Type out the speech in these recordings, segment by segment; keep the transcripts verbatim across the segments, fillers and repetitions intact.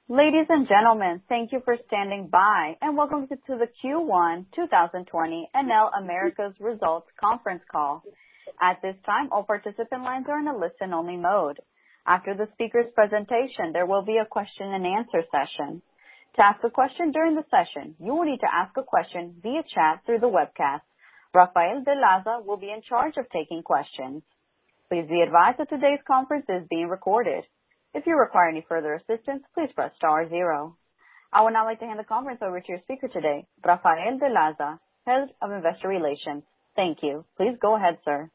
Ladies and gentlemen, thank you for standing by, and welcome to the Q one twenty twenty Enel Américas Results Conference Call. At this time, all participant lines are in a listen-only mode. After the speaker's presentation, there will be a question and answer session. To ask a question during the session, you will need to ask a question via chat through the webcast. Rafael de Laza will be in charge of taking questions. Please be advised that today's conference is being recorded. If you require any further assistance, please press star zero. I would now like to hand the conference over to your speaker today, Rafael de Laza, Head of Investor Relations. Thank you. Please go ahead, sir.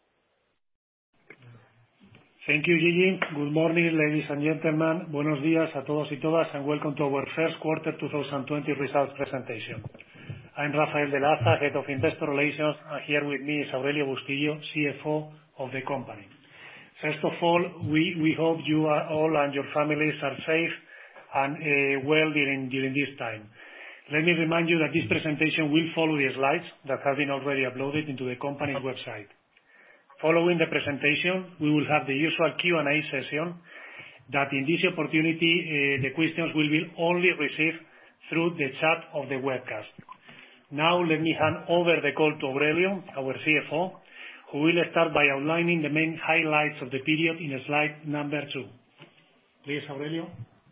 Thank you, Gigi. Good morning, ladies and gentlemen. Buenos días a todos y todas, and welcome to our first quarter twenty twenty results presentation. I'm Rafael de Laza, Head of Investor Relations, and here with me is Aurelio Bustilho, C F O of the company. First of all, we, we hope you are all and your families are safe and uh, well during, during this time. Let me remind you that this presentation will follow the slides that have been already uploaded into the company's website. Following the presentation, we will have the usual Q and A session that in this opportunity uh, the questions will be only received through the chat of the webcast. Now let me hand over the call to Aurelio, our C F O, who will start by outlining the main highlights of the period in slide number two. Please, Aurelio.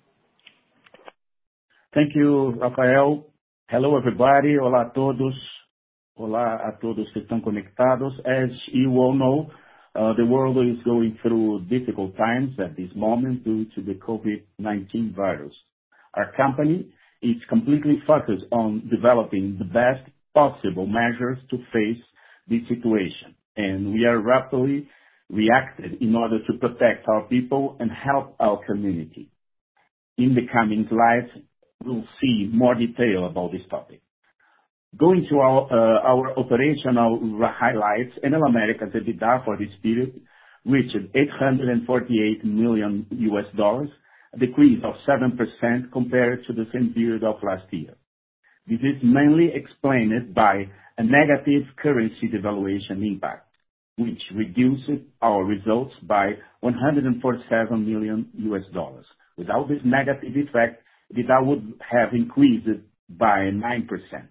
Thank you, Rafael. Hello, everybody. Olá a todos. Olá a todos que estão conectados. As you all know, uh, the world is going through difficult times at this moment due to the COVID nineteen virus. Our company is completely focused on developing the best possible measures to face this situation, and we are rapidly reacted in order to protect our people and help our community. In the coming slides, we'll see more detail about this topic. Going to our, uh, our operational highlights, Enel Américas EBITDA for this period reached eight hundred forty-eight million U S dollars, a decrease of seven percent compared to the same period of last year. This is mainly explained by a negative currency devaluation impact, which reduced our results by one hundred forty-seven million U S dollars. Without this negative effect, EBITDA would have increased by nine percent.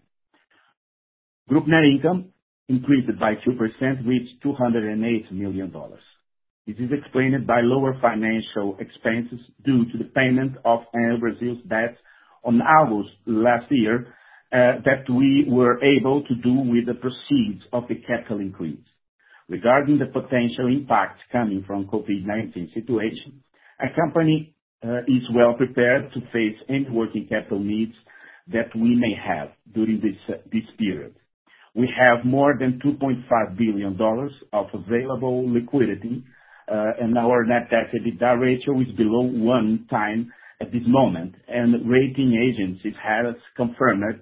Group net income increased by two percent, reached two hundred eight million dollars. This is explained by lower financial expenses due to the payment of Enel Brasil's debt on August last year uh, that we were able to do with the proceeds of the capital increase. Regarding the potential impact coming from COVID nineteen situation, our company uh, is well prepared to face any working capital needs that we may have during this, uh, this period. We have more than two point five billion dollars of available liquidity, uh, and our net debt to EBITDA ratio is below one time at this moment, and rating agencies have confirmed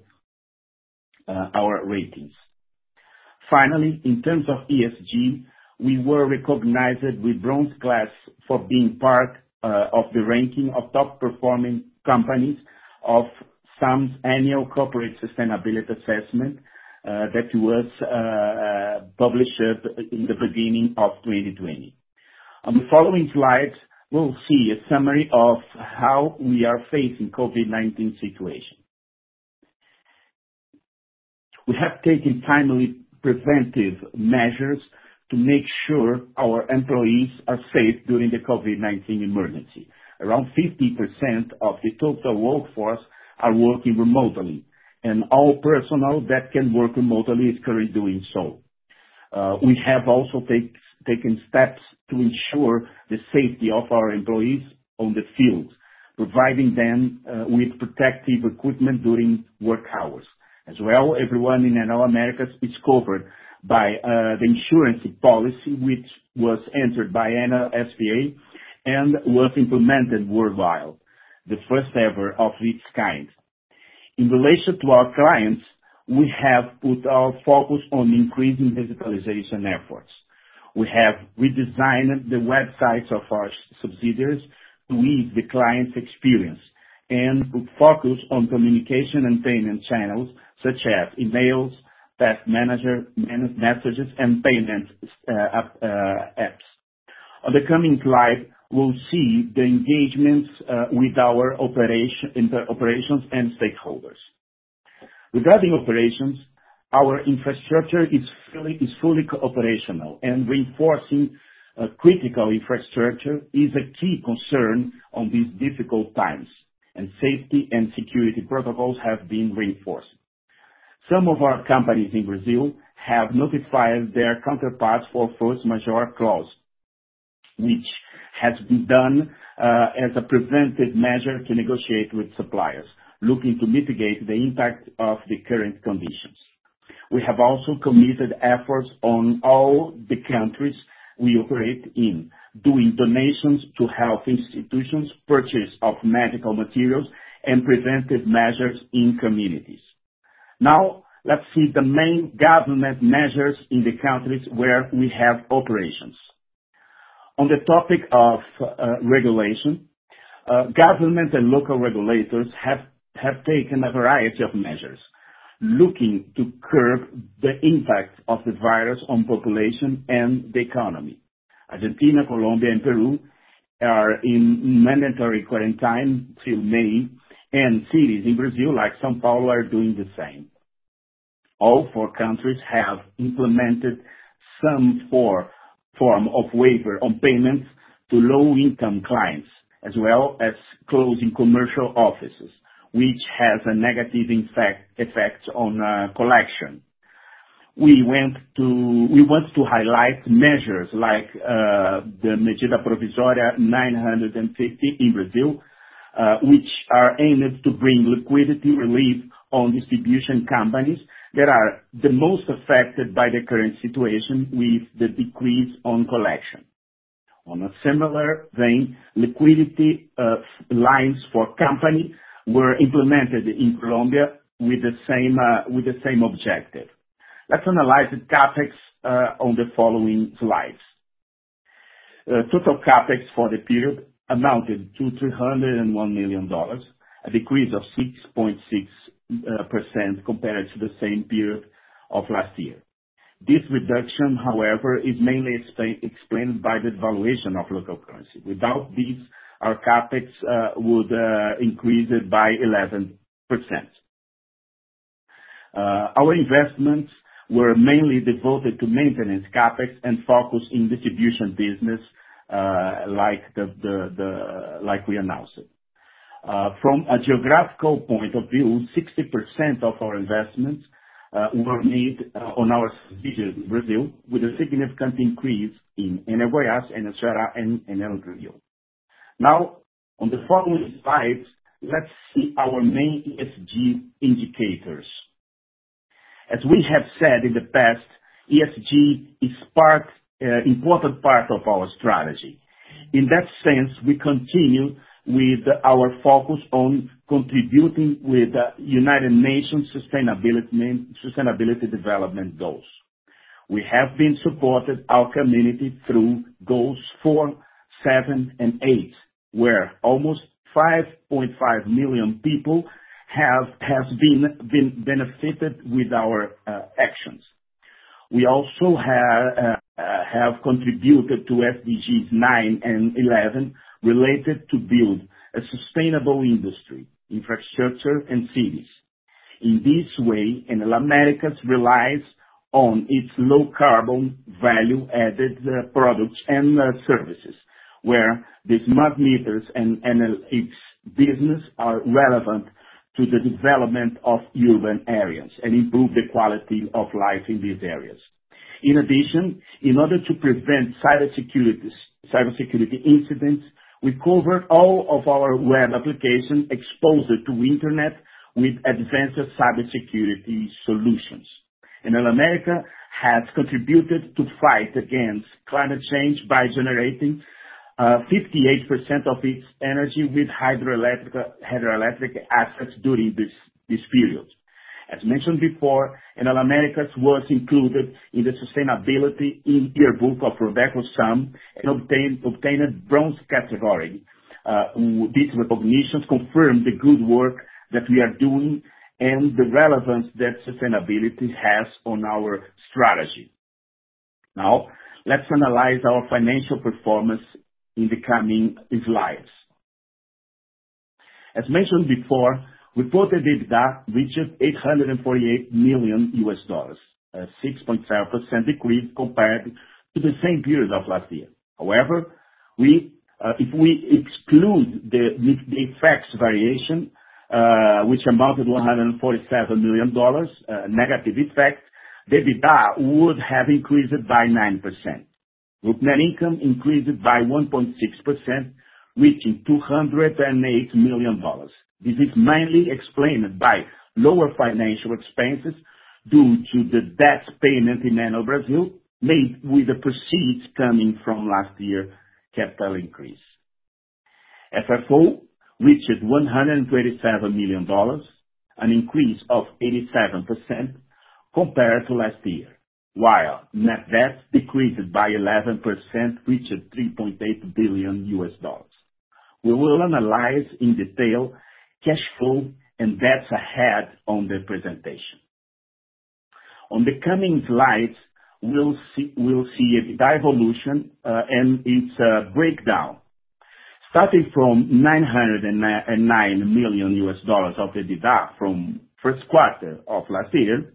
uh, our ratings. Finally, in terms of E S G, we were recognized with bronze class for being part uh, of the ranking of top performing companies of S A M's annual corporate sustainability assessment uh, that was uh, published in the beginning of twenty twenty. On the following slides, we'll see a summary of how we are facing COVID nineteen situation. We have taken timely preventive measures to make sure our employees are safe during the COVID nineteen emergency. Around fifty percent of the total workforce are working remotely, and all personnel that can work remotely is currently doing so. Uh, we have also take, taken steps to ensure the safety of our employees on the field, providing them uh, with protective equipment during work hours. As well, everyone in Enel Américas is covered by uh, the insurance policy, which was entered by Enel S P A and was implemented worldwide, the first ever of its kind. In relation to our clients, we have put our focus on increasing digitalization efforts. We have redesigned the websites of our subsidiaries to ease the client's experience and put focus on communication and payment channels such as emails, task manager messages, and payment uh, uh, apps. On the coming slide, will see the engagements uh, with our operation, inter operations and stakeholders. Regarding operations, our infrastructure is fully, is fully operational, and reinforcing uh, critical infrastructure is a key concern on these difficult times, and safety and security protocols have been reinforced. Some of our companies in Brazil have notified their counterparts for force majeure clause, which has been done uh, as a preventive measure to negotiate with suppliers, looking to mitigate the impact of the current conditions. We have also committed efforts on all the countries we operate in, doing donations to health institutions, purchase of medical materials, and preventive measures in communities. Now, let's see the main government measures in the countries where we have operations. On the topic of uh, regulation, uh, government and local regulators have, have taken a variety of measures, looking to curb the impact of the virus on population and the economy. Argentina, Colombia, and Peru are in mandatory quarantine till May, and cities in Brazil like São Paulo are doing the same. All four countries have implemented some for, form of waiver on payments to low-income clients, as well as closing commercial offices, which has a negative effect, effect on uh, collection. We went to we want to highlight measures like uh, the Medida Provisória nine hundred fifty in Brazil, uh, which are aimed to bring liquidity relief on distribution companies that are the most affected by the current situation with the decrease on collection. On a similar vein, liquidity uh, lines for company were implemented in Colombia with the same uh, with the same objective. Let's analyze the CapEx uh, on the following slides. Uh, total CapEx for the period amounted to three hundred one million dollars, a decrease of six point six percent compared to the same period of last year. This reduction, however, is mainly explain, explained by the devaluation of local currency. Without this, our CapEx uh, would uh, increase it by eleven percent. Uh, our investments were mainly devoted to maintenance CapEx and focus in distribution business, uh, like the, the, the like we announced it. Uh, from a geographical point of view, sixty percent of our investments uh, were made uh, on our subsidiaries in Brazil, with a significant increase in Enel Goiás, Enel Ceará, and Enel Rio. Now, on the following slides, let's see our main E S G indicators. As we have said in the past, E S G is part, uh, important part of our strategy. In that sense, we continue with our focus on contributing with the United Nations Sustainability, Sustainability Development Goals. We have been supported our community through goals four, seven, and eight, where almost five point five million people have has been been benefited with our uh, actions. We also have uh, uh, have contributed to S D Gs nine and eleven related to build a sustainable industry, infrastructure, and cities. In this way, Enel Américas relies on its low carbon value added uh, products and uh, services, where the smart meters and Enel X business are relevant to the development of urban areas and improve the quality of life in these areas. In addition, in order to prevent cybersecurity, cybersecurity incidents, we covered all of our web applications exposed to internet with advanced cybersecurity solutions. Enel América has contributed to fight against climate change by generating uh, fifty-eight percent of its energy with hydroelectric, hydroelectric assets during this, this period. As mentioned before, Enel Américas was included in the Sustainability Yearbook of Roberto Sam and obtained, obtained a bronze category. Uh, these recognitions confirm the good work that we are doing and the relevance that sustainability has on our strategy. Now, let's analyze our financial performance in the coming slides. As mentioned before, reported EBITDA reached eight hundred forty-eight million U S dollars, a six point seven percent decrease compared to the same period of last year. However, we, uh, if we exclude the, the effects variation, uh, which amounted to one hundred forty-seven million dollars, uh, negative effect, the EBITDA would have increased by nine percent. Group net income increased by one point six percent, reaching two hundred eight million dollars. This is mainly explained by lower financial expenses due to the debt payment in Enel Brazil, made with the proceeds coming from last year's capital increase. F F O reached one hundred twenty-seven million dollars, an increase of eighty-seven percent compared to last year, while net debt decreased by eleven percent, reached three point eight billion U S dollars. We will analyze in detail cash flow and debts ahead on the presentation. On the coming slides, we'll see, we'll see EBITDA evolution uh, and its uh, breakdown. Starting from nine hundred nine million U S dollars of EBITDA from first quarter of last year,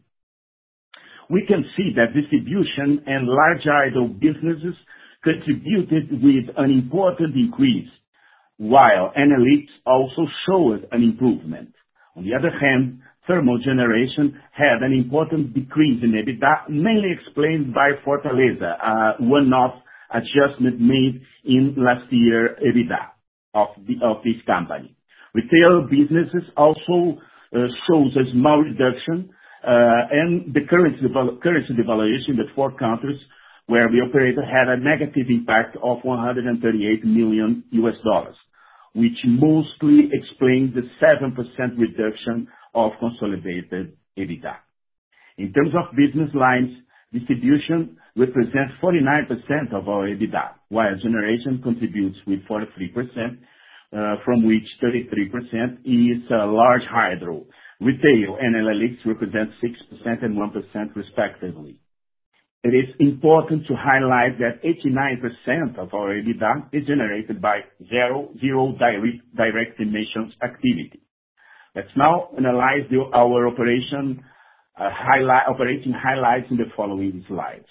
we can see that distribution and large idle businesses contributed with an important increase, while Enel X also showed an improvement. On the other hand, thermal generation had an important decrease in EBITDA, mainly explained by Fortaleza, a one-off adjustment made in last year EBITDA of, the, of this company. Retail businesses also uh, shows a small reduction, uh, and the currency, deval- currency devaluation in the four countries where we operated had a negative impact of one hundred thirty-eight million U S dollars, which mostly explains the seven percent reduction of consolidated EBITDA. In terms of business lines, distribution represents forty-nine percent of our EBITDA, while generation contributes with forty-three percent, uh, from which thirty-three percent is uh, large hydro. Retail and Enel X represent six percent and one percent respectively. It is important to highlight that eighty-nine percent of our EBITDA is generated by zero, zero direct, direct emissions activity. Let's now analyze the, our operation, uh, highlight, operating highlights in the following slides.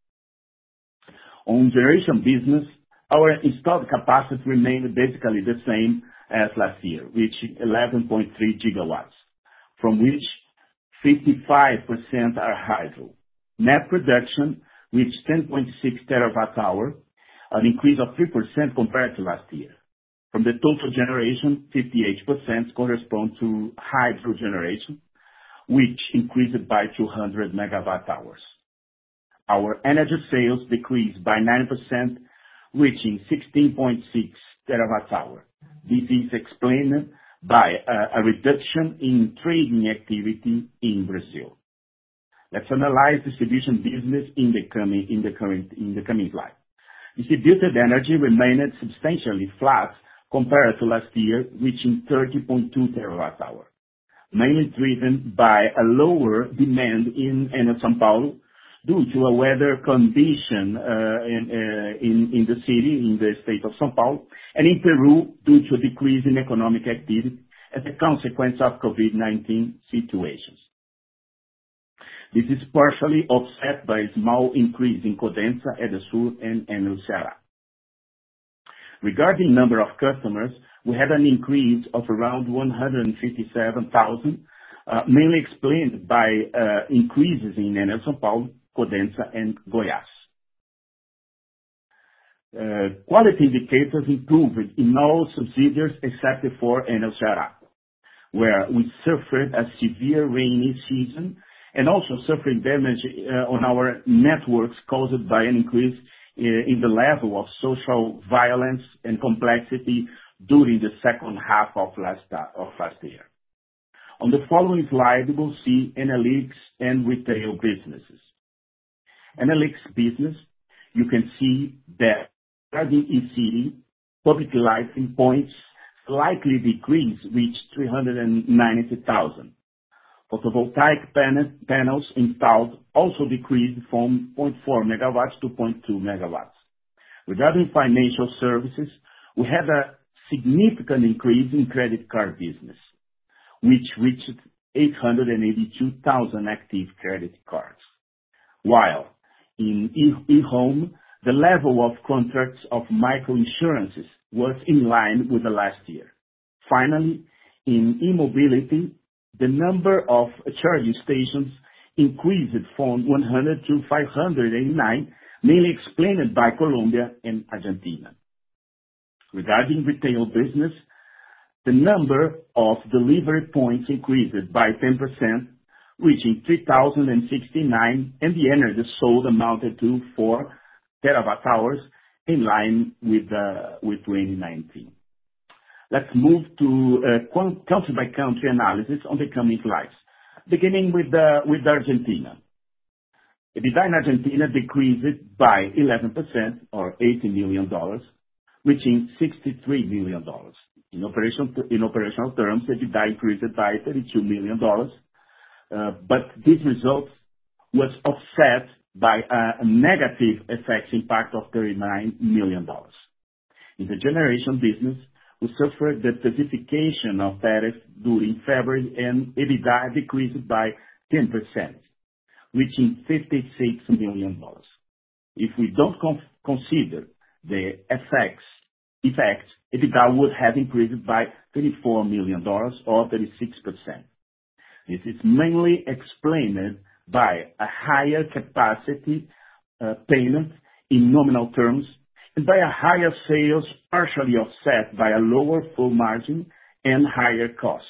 On generation business, our installed capacity remained basically the same as last year, reaching eleven point three gigawatts, from which fifty-five percent are hydro. Net production reached ten point six terawatt hour, an increase of three percent compared to last year. From the total generation, fifty-eight percent correspond to hydro generation, which increased by two hundred megawatt hours. Our energy sales decreased by nine percent, reaching sixteen point six terawatt hour. This is explained by a, a reduction in trading activity in Brazil. Let's analyze distribution business in the coming, in the current, in the coming slide. Distributed energy remained substantially flat compared to last year, reaching thirty point two terawatt hour, mainly driven by a lower demand in Enel São Paulo due to a weather condition uh, in, uh, in, in the city, in the state of São Paulo, and in Peru due to a decrease in economic activity as a consequence of COVID nineteen situations. This is partially offset by a small increase in Codensa, Edesur, and Enel Ceará. Regarding number of customers, we had an increase of around one hundred fifty-seven thousand, uh, mainly explained by uh, increases in Enel São Paulo, Codensa, and Goiás. Uh, quality indicators improved in all subsidiaries except for Enel Ceará, where we suffered a severe rainy season and also suffering damage uh, on our networks caused by an increase uh, in the level of social violence and complexity during the second half of last, uh, of last year. On the following slide, we will see Enel X and retail businesses. Enel X business, you can see that regarding e-city, public lighting points slightly decreased, reached three hundred ninety thousand. Photovoltaic pan- panels installed also decreased from zero point four megawatts to zero point two megawatts. Regarding financial services, we had a significant increase in credit card business, which reached eight hundred eighty-two thousand active credit cards. While in e-home, the level of contracts of micro-insurances was in line with the last year. Finally, in e-mobility, the number of charging stations increased from one hundred to five hundred eighty-nine, mainly explained by Colombia and Argentina. Regarding retail business, the number of delivery points increased by ten percent, reaching three thousand sixty-nine, and the energy sold amounted to four terawatt hours, in line with uh, with twenty nineteen. Let's move to uh, country-by-country analysis on the coming slides, beginning with uh, with Argentina. EBITDA in Argentina decreased by eleven percent, or eighty million dollars, reaching sixty-three million dollars. In operational in operational terms, EBITDA increased by thirty-two million dollars, uh, but this result was offset by a negative F X impact of thirty-nine million dollars. In the generation business, we suffered the specification of tariffs during February, and EBITDA decreased by ten percent, reaching fifty-six million dollars. If we don't con- consider the F X effect, EBITDA would have increased by thirty-four million dollars, or thirty-six percent. This is mainly explained by a higher capacity uh, payment in nominal terms, and by a higher sales partially offset by a lower full margin and higher costs.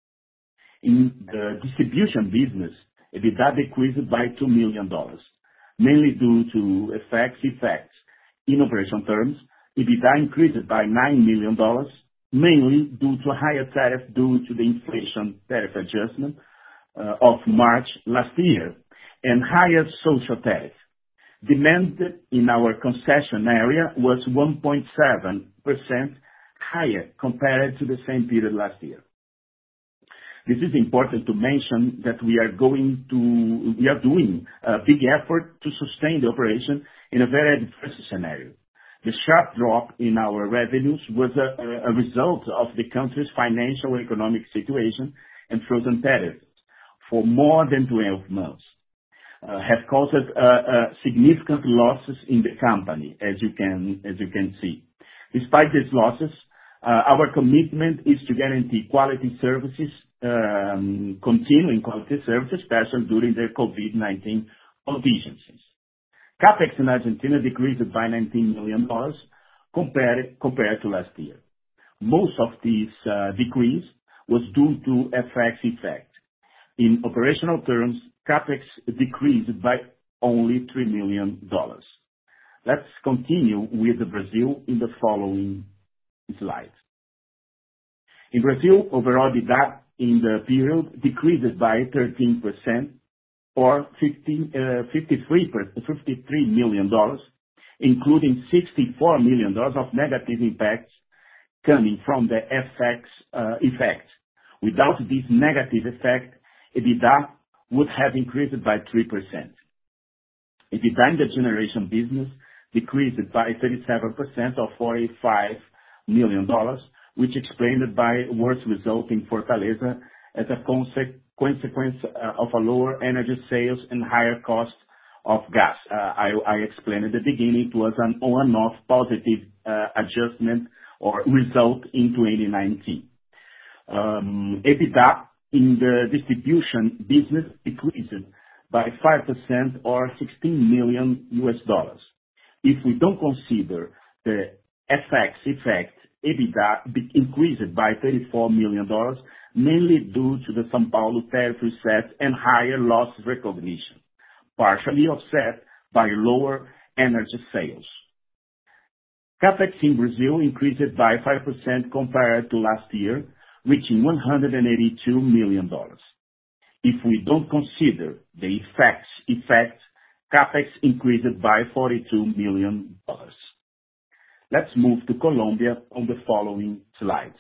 In the distribution business, EBITDA decreased by two million dollars, mainly due to F X effects. In operation terms, EBITDA increased by nine million dollars, mainly due to a higher tariff due to the inflation tariff adjustment uh, of March last year, and higher social tariff. Demand in our concession area was one point seven percent higher compared to the same period last year. This is important to mention that we are going to, we are doing a big effort to sustain the operation in a very adverse scenario. The sharp drop in our revenues was a, a result of the country's financial and economic situation and frozen tariffs for more than twelve months. Uh, have caused uh, uh, significant losses in the company, as you can as you can see. Despite these losses, uh, our commitment is to guarantee quality services, um, continuing quality services, especially during the COVID nineteen contingencies. Capex in Argentina decreased by nineteen million dollars compared compared to last year. Most of this uh, decrease was due to F X effect. In operational terms, Capex decreased by only three million dollars. Let's continue with Brazil in the following slides. In Brazil, overall EBITDA in the period decreased by thirteen percent, or fifty-three million dollars, including sixty-four million dollars of negative impacts coming from the F X uh, effect. Without this negative effect, EBITDA would have increased by three percent. EBITDA in the generation business decreased by thirty-seven percent, or forty-five million dollars, which explained by worse result in Fortaleza as a conse- consequence uh, of a lower energy sales and higher cost of gas. Uh, I, I explained at the beginning it was an one-off positive uh, adjustment or result in twenty nineteen. Um, EBITDA in the distribution business decreased by five percent, or sixteen million U S dollars. If we don't consider the F X effect, EBITDA be- increased by thirty-four million dollars, mainly due to the São Paulo tariff reset and higher loss recognition, partially offset by lower energy sales. Capex in Brazil increased by five percent compared to last year, reaching one hundred eighty-two million dollars. If we don't consider the effects, effect, Capex increased by forty-two million dollars. Let's move to Colombia on the following slides.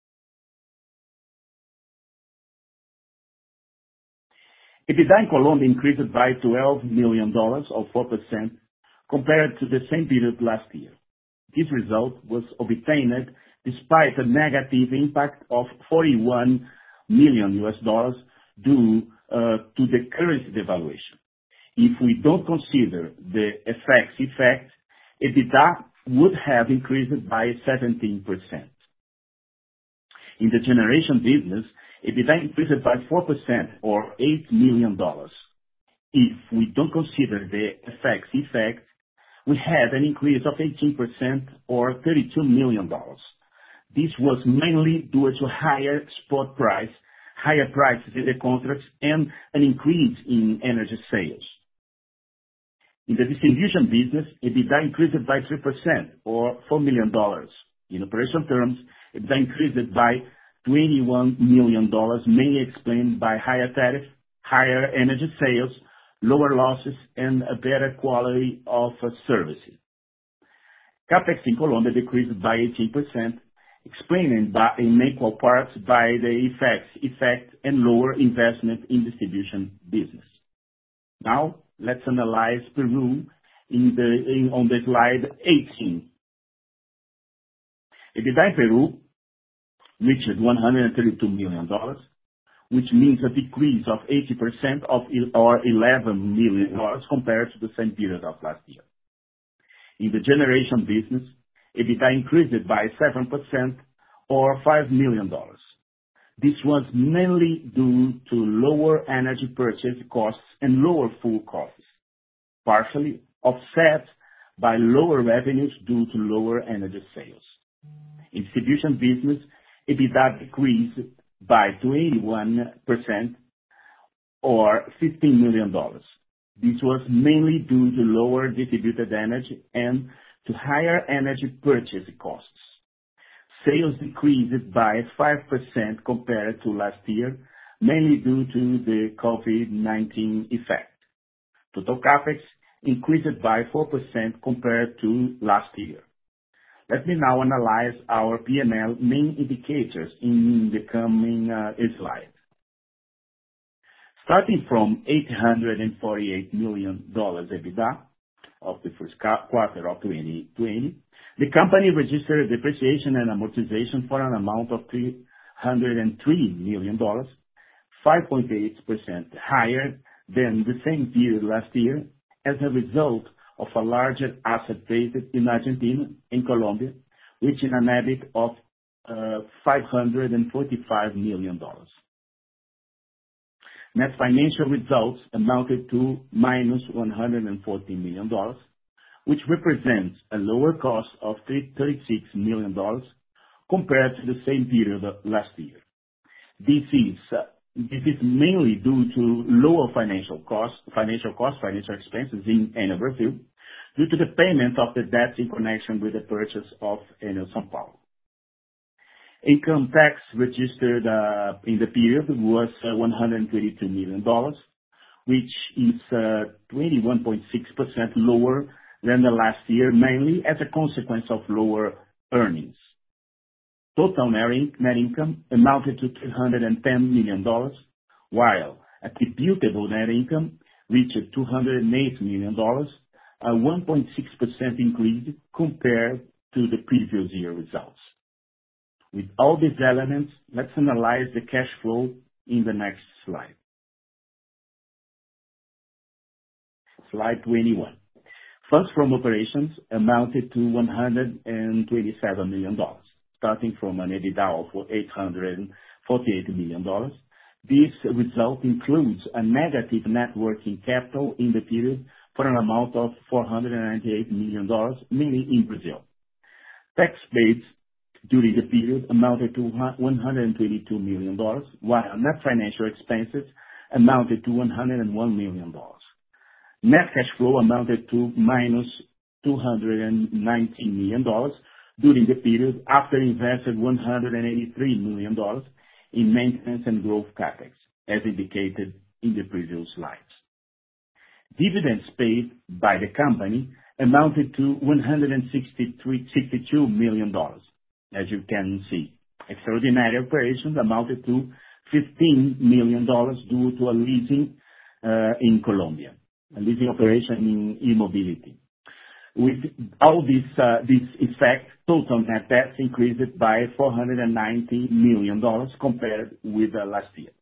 EBITDA in Colombia increased by twelve million dollars, or four percent, compared to the same period last year. This result was obtained despite a negative impact of forty-one million U S dollars due uh, to the currency devaluation. If we don't consider the F X effect, EBITDA would have increased by seventeen percent. In the generation business, EBITDA increased by four percent or eight million dollars. If we don't consider the F X effect, we had an increase of eighteen percent or thirty-two million dollars. This was mainly due to higher spot price, higher prices in the contracts, and an increase in energy sales. In the distribution business, EBITDA increased by three percent or four million dollars. In operation terms, EBITDA increased by twenty-one million dollars, mainly explained by higher tariff, higher energy sales, lower losses, and a better quality of services. CapEx in Colombia decreased by eighteen percent, explained by, in equal parts by the effects, effect and lower investment in distribution business. Now, let's analyze Peru in the, in, on the slide eighteen. EBITDA in Peru reached one hundred thirty-two million dollars, which means a decrease of eighty percent of or eleven million dollars compared to the same period of last year. In the generation business, EBITDA increased by seven percent or five million dollars. This was mainly due to lower energy purchase costs and lower fuel costs, partially offset by lower revenues due to lower energy sales. In distribution business, EBITDA decreased by twenty-one percent or fifteen million dollars. This was mainly due to lower distributed energy and to higher energy purchase costs. Sales decreased by five percent compared to last year, mainly due to the COVID nineteen effect. Total CapEx increased by four percent compared to last year. Let me now analyze our P and L main indicators in the coming uh, slide. Starting from eight hundred forty-eight million dollars EBITDA of the first quarter of twenty twenty, the company registered depreciation and amortization for an amount of three hundred three million dollars, five point eight percent higher than the same period last year as a result of a larger asset base in Argentina and Colombia, reaching an EBIT of uh, five hundred forty-five million dollars. Net financial results amounted to minus one hundred forty million dollars, which represents a lower cost of thirty-six million dollars compared to the same period of last year. This is uh, this is mainly due to lower financial costs, financial costs, financial expenses in Enel Brazil, due to the payment of the debt in connection with the purchase of Enel São Paulo. Income tax registered uh, in the period was uh, one hundred twenty-two million dollars, which is uh, twenty-one point six percent lower than the last year, mainly as a consequence of lower earnings. Total net income amounted to three hundred ten million dollars, while attributable net income reached two hundred eight million dollars, a one point six percent increase compared to the previous year results. With all these elements, let's analyze the cash flow in the next slide. Slide twenty-one. Funds from operations amounted to one hundred twenty-seven million dollars, starting from an EBITDA of eight hundred forty-eight million dollars. This result includes a negative net working capital in the period for an amount of four hundred ninety-eight million dollars, mainly in Brazil. Tax paid during the period amounted to one hundred twenty-two million dollars, while net financial expenses amounted to one hundred one million dollars. Net cash flow amounted to minus two hundred nineteen million dollars during the period after invested one hundred eighty-three million dollars in maintenance and growth CapEx, as indicated in the previous slides. Dividends paid by the company amounted to one hundred sixty-two million dollars. As you can see, extraordinary operations amounted to fifteen million dollars due to a leasing uh, in Colombia, a leasing operation in e-mobility. With all this uh, this effect, total net debt increased by four hundred ninety million dollars compared with uh, last year.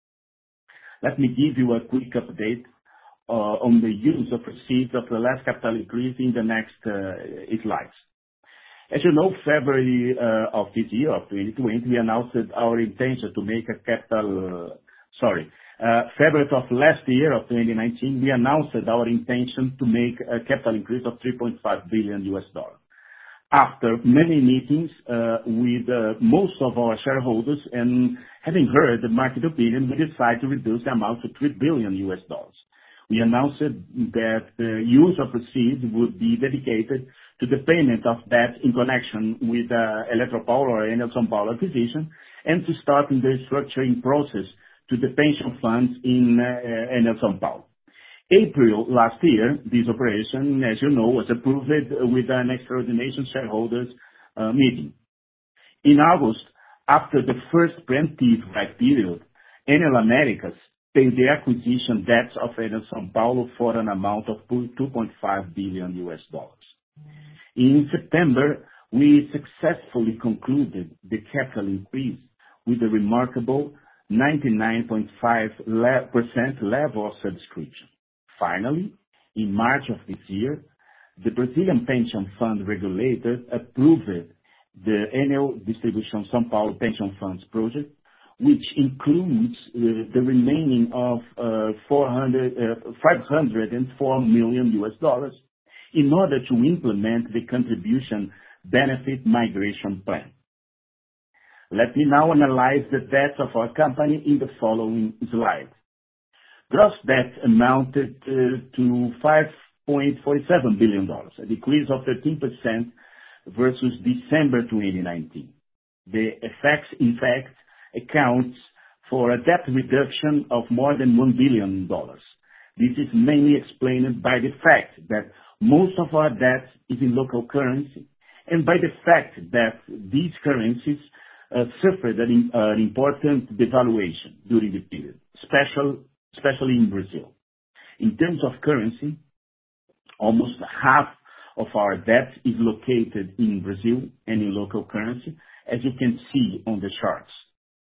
Let me give you a quick update uh, on the use of proceeds of the last capital increase in the next uh, slides. As you know, February uh, of this year, of twenty twenty, we announced our intention to make a capital, uh, sorry, uh, February of last year, of twenty nineteen, we announced our intention to make a capital increase of three point five billion U S dollars. After many meetings uh, with uh, most of our shareholders and having heard the market opinion, we decided to reduce the amount to three billion U S dollars. We announced that the use of proceeds would be dedicated to the payment of debt in connection with uh, Eletropaulo or Enel São Paulo acquisition, and to start in the restructuring process to the pension funds in uh, Enel São Paulo. April last year, this operation, as you know, was approved with an extraordinary shareholders uh, meeting. In August, after the first preemptive right period, Enel Américas paid the acquisition debts of Enel São Paulo for an amount of two point five billion U S dollars. In September, we successfully concluded the capital increase with a remarkable ninety-nine point five percent level of subscription. Finally, in March of this year, the Brazilian pension fund regulator approved the Enel Distribuição São Paulo Pension Funds project, which includes uh, the remaining of uh, four hundred, uh, five hundred four million U S dollars in order to implement the contribution benefit migration plan. Let me now analyze the debts of our company in the following slide. Gross debt amounted uh, to five point four seven billion dollars, a decrease of thirteen percent versus December twenty nineteen. The effects, in fact, accounts for a debt reduction of more than one billion dollars. This is mainly explained by the fact that most of our debt is in local currency, and by the fact that these currencies uh, suffered an, uh, an important devaluation during the period, special, especially in Brazil. In terms of currency, almost half of our debt is located in Brazil and in local currency, as you can see on the charts.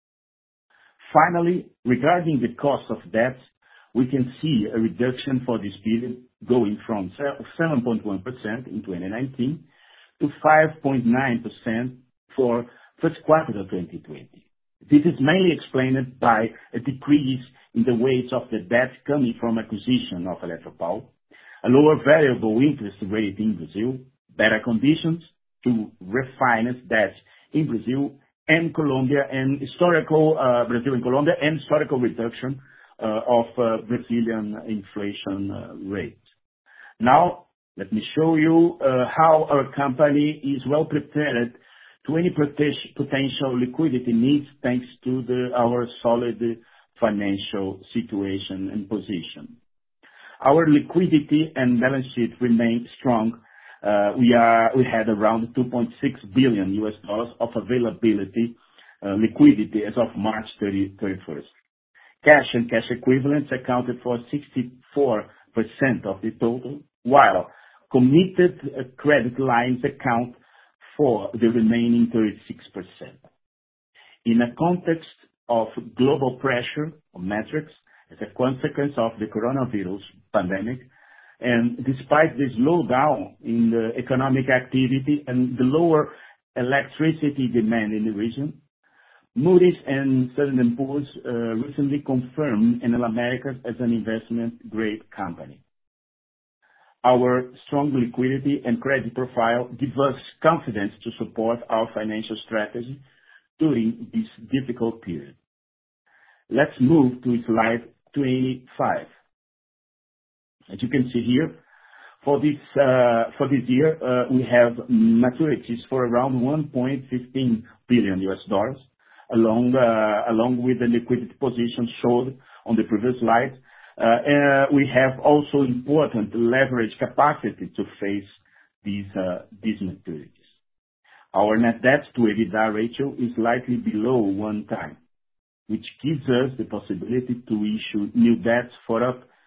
Finally, regarding the cost of debt, we can see a reduction for this period going from seven point one percent in twenty nineteen to five point nine percent for first quarter of twenty twenty. This is mainly explained by a decrease in the weight of the debt coming from acquisition of Eletropaulo, a lower variable interest rate in Brazil, better conditions to refinance debt in Brazil and Colombia, and historical uh, Brazil and Colombia, and historical reduction uh, of uh, Brazilian inflation uh, rate. Now, let me show you uh, how our company is well prepared to any potential liquidity needs, thanks to the, our solid financial situation and position. Our liquidity and balance sheet remain strong. Uh, we are we had around two point six billion U S dollars of availability uh, liquidity as of March thirty-first. Cash and cash equivalents accounted for sixty-four percent of the total, while committed uh, credit lines account for the remaining thirty-six percent. In a context of global pressure on metrics as a consequence of the coronavirus pandemic, and despite the slowdown in the economic activity and the lower electricity demand in the region, Moody's and Standard and Poor's uh, recently confirmed Enel Américas as an investment-grade company. Our strong liquidity and credit profile give us confidence to support our financial strategy during this difficult period. Let's move to slide twenty-five. As you can see here, for this uh, for this year, uh, we have maturities for around one point one five billion U S dollars, along uh, along with the liquidity position showed on the previous slide. Uh, uh, we have also important leverage capacity to face these uh, these maturities. Our net debt to EBITDA ratio is slightly below one time, which gives us the possibility to issue new debts for up to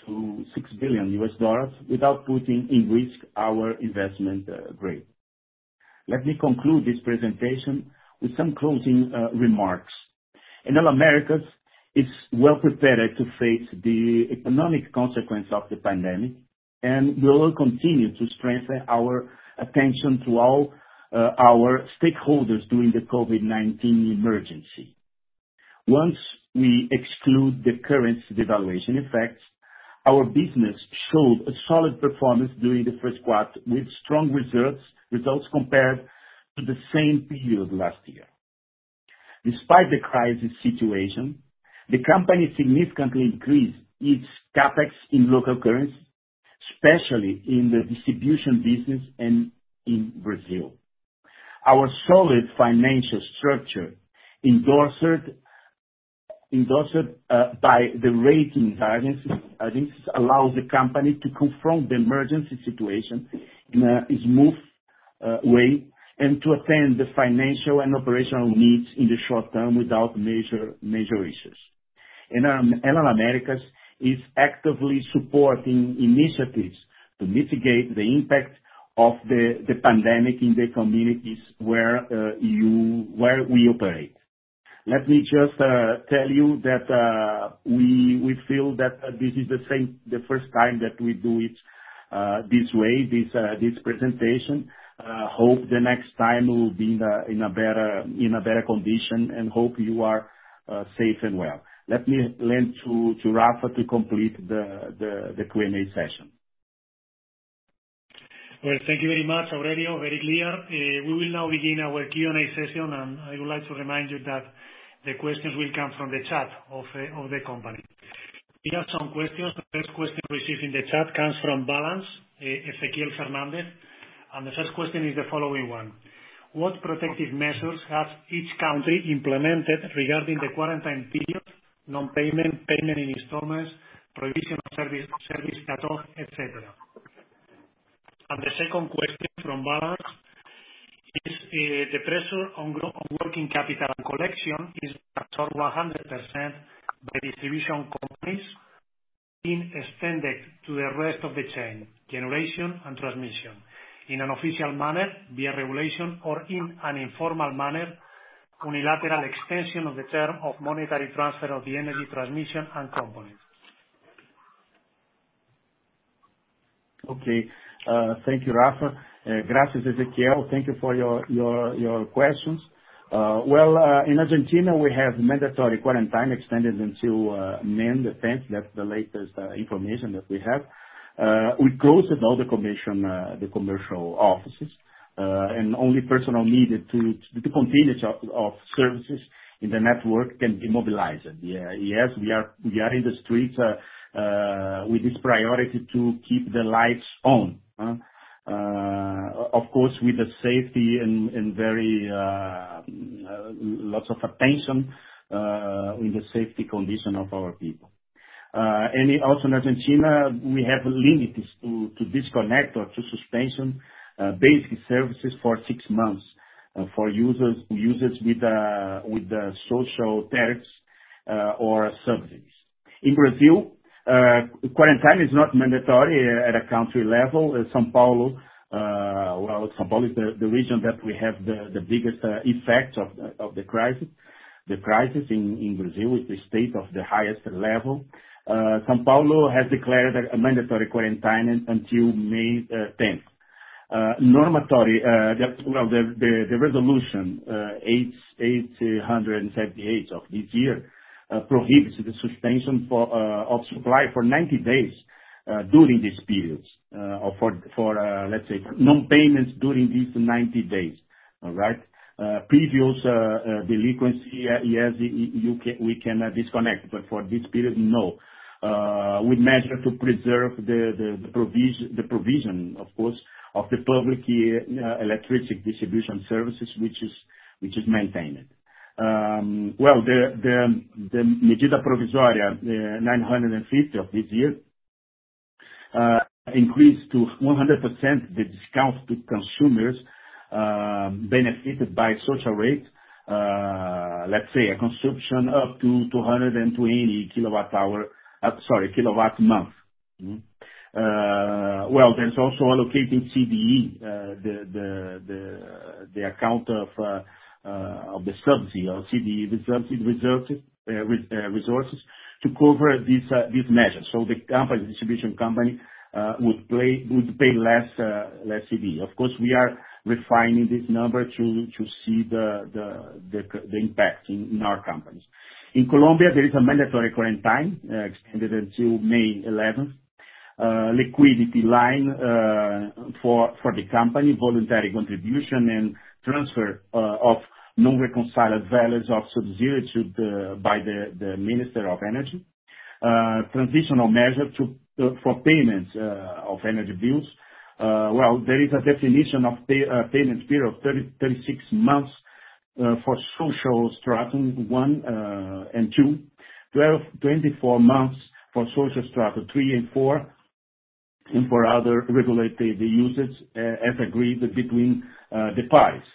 to six billion U S dollars without putting in risk our investment uh, grade. Let me conclude this presentation with some closing uh, remarks. Enel Americas is well prepared to face the economic consequence of the pandemic, and we will continue to strengthen our attention to all uh, our stakeholders during the COVID nineteen emergency. Once we exclude the currency devaluation effects, our business showed a solid performance during the first quarter with strong results results compared to the same period last year. Despite the crisis situation, the company significantly increased its capex in local currency, especially in the distribution business and in Brazil. Our solid financial structure, endorsed endorsed uh, by the rating agencies, agencies, allows the company to confront the emergency situation in a smooth uh, way and to attend the financial and operational needs in the short term without major major issues. Enel Americas is actively supporting initiatives to mitigate the impact of the, the pandemic in the communities where uh, you where we operate. Let me just uh, tell you that uh, we we feel that uh, this is the same the first time that we do it uh, this way, this uh, this presentation. Uh, hope the next time will be in a, in a better in a better condition, and hope you are uh, safe and well. Let me lend to to Rafa to complete the the, the Q and A session. Well, thank you very much, Aurelio. Very clear. Uh, we will now begin our Q and A session, and I would like to remind you that the questions will come from the chat of, uh, of the company. We have some questions. The first question received in the chat comes from Balance, uh, Ezequiel Fernandez, and the first question is the following one. What protective measures has each country implemented regarding the quarantine period, non-payment, payment in installments, provision of service, service cut-off, et cetera? And the second question from Balance is uh, the pressure on, gro- on working capital and collection is absorbed one hundred percent by distribution companies, being extended to the rest of the chain, generation and transmission, in an official manner via regulation or in an informal manner, unilateral extension of the term of monetary transfer of the energy transmission and components. Okay. Uh, thank you, Rafa. Uh, gracias, Ezequiel. Thank you for your your your questions. Uh, well, uh, in Argentina, we have mandatory quarantine extended until uh, May the tenth. That's the latest uh, information that we have. Uh, we closed all the commission, uh, the commercial offices, uh, and only personnel needed to to, to continue of, of services in the network can be mobilized. Yeah, yes, we are we are in the streets uh, uh, with this priority to keep the lights on. Huh? Uh, of course, with the safety and, and very uh, uh, lots of attention uh, in the safety condition of our people. Uh, and also in Argentina, we have limits to, to disconnect or to suspension uh, basic services for six months uh, for users users with uh, with the social tariffs uh, or subsidies. In Brazil, Uh, quarantine is not mandatory at a country level. Uh, São Paulo, uh, well, São Paulo is the, the region that we have the, the biggest uh, effects of, of the crisis. The crisis in, in Brazil is the state of the highest level. Uh, São Paulo has declared a, a mandatory quarantine until May uh, tenth. Uh, normatory, uh, that, well, the, the, the resolution uh, eight seventy-eight of this year Uh, prohibits the suspension for, uh, of supply for ninety days uh, during these periods, uh, or for, for uh, let's say, for non-payments during these ninety days. All right. Uh, previous uh, uh, delinquency, uh, yes, you can, we can uh, disconnect, but for this period, no. Uh, we measure to preserve the, the, the provision, the provision, of course, of the public uh, electricity distribution services, which is which is maintained. Um, well, the, the, the medida provisória uh, nine hundred fifty of this year uh, increased to one hundred percent the discount to consumers uh, benefited by social rate, uh, let's say a consumption up to two hundred twenty kilowatt hour, uh, sorry, kilowatt month. Mm. Uh, Well, there's also allocating C D E, uh, the the the the account of uh, uh, of the subsidy or C D E reserves resources uh, re- uh, resources to cover these uh, these measures. So the company, distribution company, uh, would pay would pay less uh, less C D E. Of course, we are refining this number to to see the the the the impact in in our companies. In Colombia, there is a mandatory quarantine uh, extended until May eleventh. Uh, liquidity line uh, for for the company, voluntary contribution and transfer uh, of non-reconciled values of subsidiary to the by the the Minister of Energy. Uh, Transitional measure to uh, for payments uh, of energy bills. Uh, Well, there is a definition of pay- uh, payment period of thirty, thirty-six months uh, for social stratum one uh, and two, twelve, twenty-four months for social stratum three and four, and for other regulated usage uh, as agreed between uh, the parties.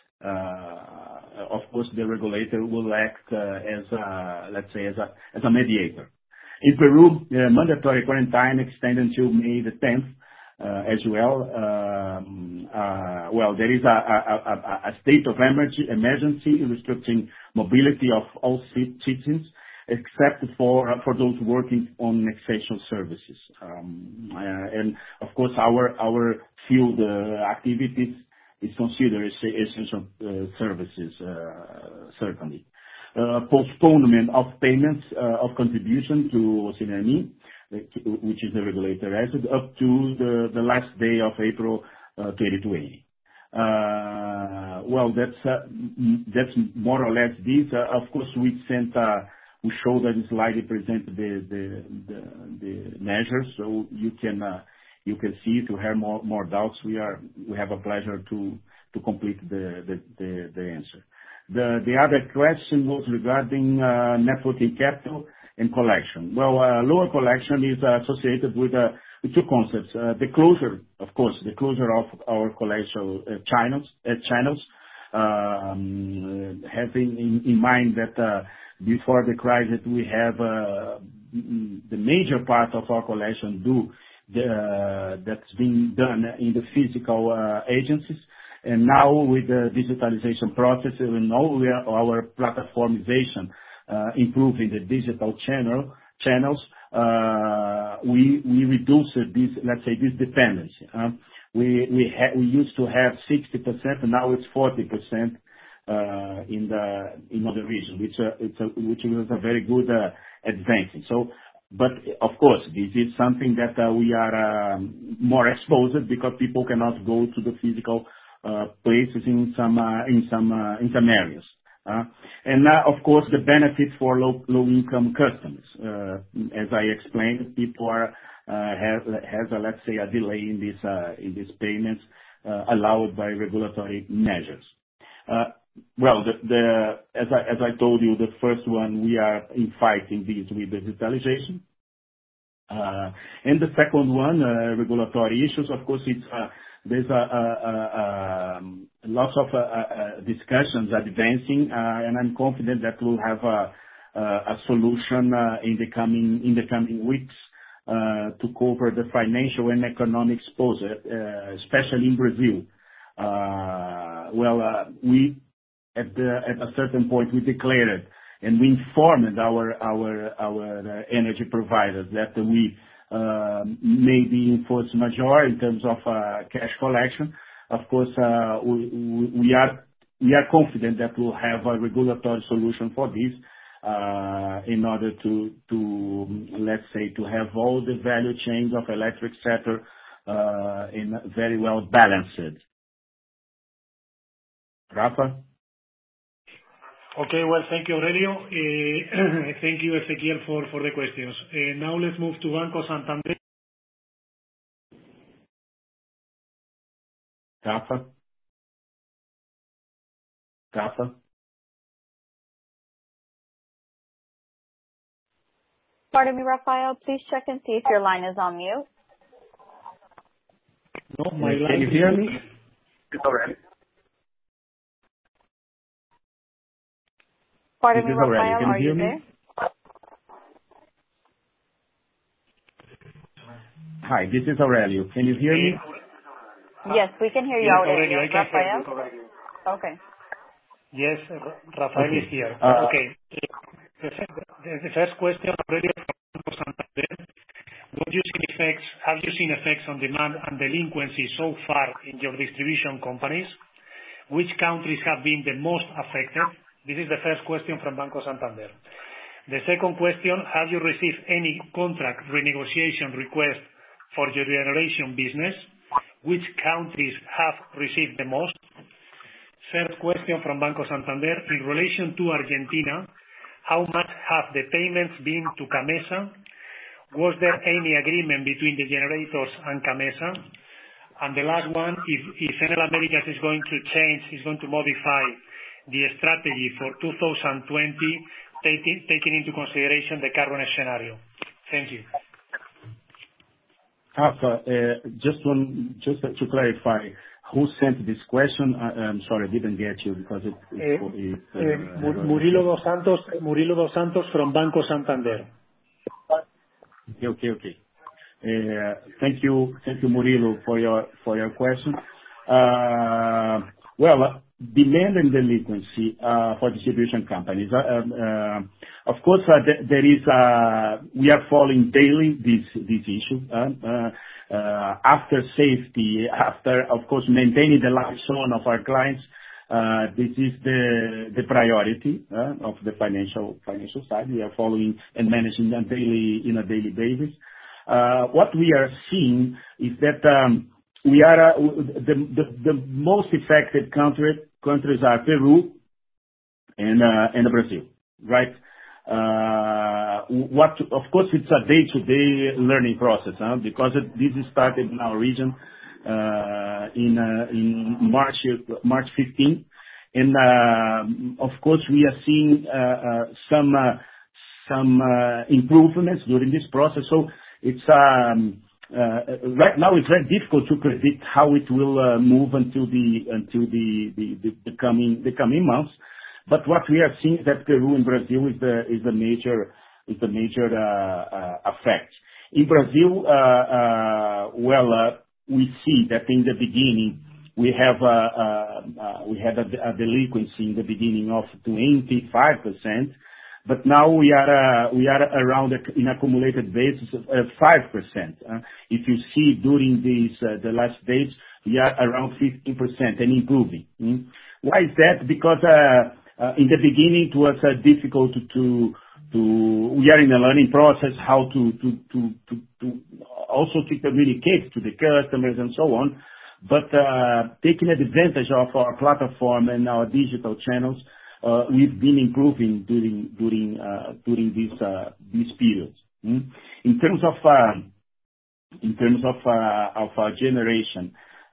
Uh, Of course, the regulator will act uh, as a, let's say, as a as a mediator. In Peru, uh, mandatory quarantine extended until May the tenth uh, as well. Um, uh, Well, there is a a- a- a state of emergency emergency restricting mobility of all ci- citizens, except for for those working on essential services. Um, uh, And of course, our our field uh, activities is considered as essential uh, services, uh, certainly. Uh, Postponement of payments uh, of contribution to OCEANE, which is the regulator asset, up to the the last day of April uh, twenty twenty. Uh, Well, that's uh, m- that's more or less this. Uh, Of course, we sent, uh, we show that the slide represent the the the the measures, so you can uh, you can see. If you have more more doubts, we are we have a pleasure to to complete the the the the answer. The the other question was regarding uh, net working capital and collection. Well, uh, lower collection is uh, associated with uh, with two concepts. Uh, The closure, of course, the closure of our collection uh, channels, uh, channels, um, having in in mind that uh, before the crisis, we have uh, the major part of our collection do the, uh, that's being done in the physical uh, agencies. And now with the digitalization process, we know we are, our platformization uh, improving the digital channel channels, uh, we we reduce this, let's say, this dependency. uh. We we ha- we used to have sixty percent, and now it's forty percent uh, in the in other region, which uh, it's a, which was a very good uh, advancing. So, but of course, this is something that uh, we are um, more exposed because people cannot go to the physical uh, places in some uh, in some uh, in some areas. Uh, and uh, of course, the benefit for low low income customers. Uh, as I explained, people are uh, have has a, let's say, a delay in this uh, in these payments uh, allowed by regulatory measures. Uh, Well, the the as I as I told you, the first one, we are in fighting this with digitalization. Uh, And the second one, uh, regulatory issues, of course, it's uh, there's a a- a- um, lots of uh, uh, discussions advancing, uh, and I'm confident that we'll have a a- a solution uh, in the coming in the coming weeks uh, to cover the financial and economic exposure, uh, especially in Brazil. Uh, Well, uh, we at the- at a certain point, we declared and we informed our our our uh, energy providers that we uh, may be in force majeure in terms of uh, cash collection. Of course, uh, we we- we are we are confident that we'll have a regulatory solution for this, uh, in order to, to let's say, to have all the value chains of electric sector uh, in very well balanced. Rafa? Okay. Well, thank you, Aurelio. Uh, Thank you, Ezequiel, for for the questions. Uh, Now let's move to Banco Santander. Rafa? Rafa? Pardon me, Rafael. Please check and see if your line is on mute. No, my Can line you is hear me? open. It's all right. Pardon This me, is Aurelio. Rafael. Can you Are hear you me? there? Hi, this is Aurelio. Can you hear me? Yes, we can hear you, Yes, Aurelio. Aurelio, I can hear you. Rafael? Okay. Yes, R- Rafael Okay. is here. Uh, Okay. The the- the first question, Aurelio, from Banco Santander. What you seen effects, have you seen effects on demand and delinquency so far in your distribution companies? Which countries have been the most affected? This is the first question from Banco Santander. The second question, have you received any contract renegotiation request for your generation business? Which countries have received the most? Third question from Banco Santander, in relation to Argentina, how much have the payments been to Camesa? Was there any agreement between the generators and Camesa? And the last one, if if Enel Américas is going to change, is going to modify the strategy for two thousand twenty, taking taking into consideration the current scenario. Thank you. Rafa, uh, just one, just to clarify, who sent this question? I- I'm sorry, I didn't get you because it. it- Uh, it, uh, uh, Mur- Murilo dos Santos Murilo dos Santos from Banco Santander. Okay. okay, okay. Uh, Thank you, thank you, Murilo, for your for your question. Uh, Well, uh, demand and delinquency uh, for distribution companies. Uh, um, uh, Of course, uh, there there is, uh, we are following daily this this issue. uh, uh, uh, After safety, after, of course, maintaining the lifespan of our clients, uh, this is the the priority uh, of the financial financial side. We are following and managing on daily in a daily basis. Uh, What we are seeing is that um, we are uh, the the the most affected country countries are Peru and uh, and Brazil, right? Uh, What Of course, it's a day-to-day learning process, huh? Because it- this is started in our region uh, in uh, in March March fifteenth. and uh, Of course, we are seeing uh, uh, some uh, some uh, improvements during this process. So It's um, uh, right now it's very difficult to predict how it will uh, move until the until the the the- the coming the coming months. But What we are seeing is that Peru and Brazil is the is the major is the major uh, uh, effect. In Brazil, uh, uh, well, uh, we see that in the beginning, we have uh, uh, uh, we had a a delinquency in the beginning of twenty-five percent. But now we are uh, we are around a, in accumulated basis of uh, five percent. Uh, if you see during these uh, the last days, we are around fifteen percent and improving. Mm. Why is that? Because uh, uh, in the beginning it was uh, difficult to, to to we are in a learning process how to to to to, to also to communicate to the customers and so on. But uh, taking advantage of our platform and our digital channels. Uh, we've been improving during during uh, during these uh, these periods. Mm. In terms of uh, in terms of uh, of uh, generation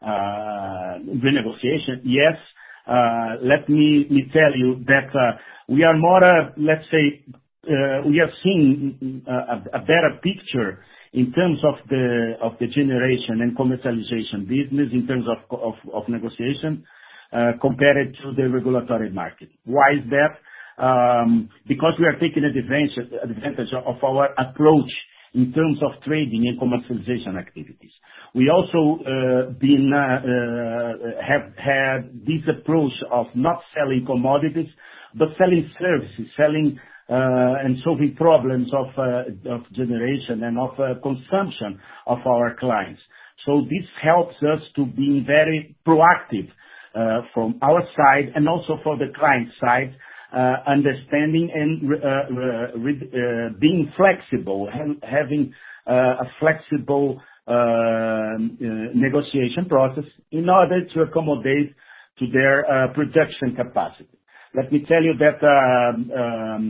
uh, renegotiation, yes. Uh, let me me tell you that uh, we are more, uh, let's say, uh, we are seeing a, a better picture in terms of the of the generation and commercialization business in terms of of, of negotiation. Uh, compared to the regulatory market. Why is that? Um, because we are taking advantage advantage of our approach in terms of trading and commercialization activities. We also uh, been uh, uh, have had this approach of not selling commodities, but selling services, selling uh, and solving problems of uh, of generation and of uh, consumption of our clients. So this helps us to be very proactive Uh, from our side and also for the client side, uh, understanding and uh, uh, uh, being flexible, and having uh, a flexible uh, uh, negotiation process in order to accommodate to their uh, production capacity. Let me tell you that um, um,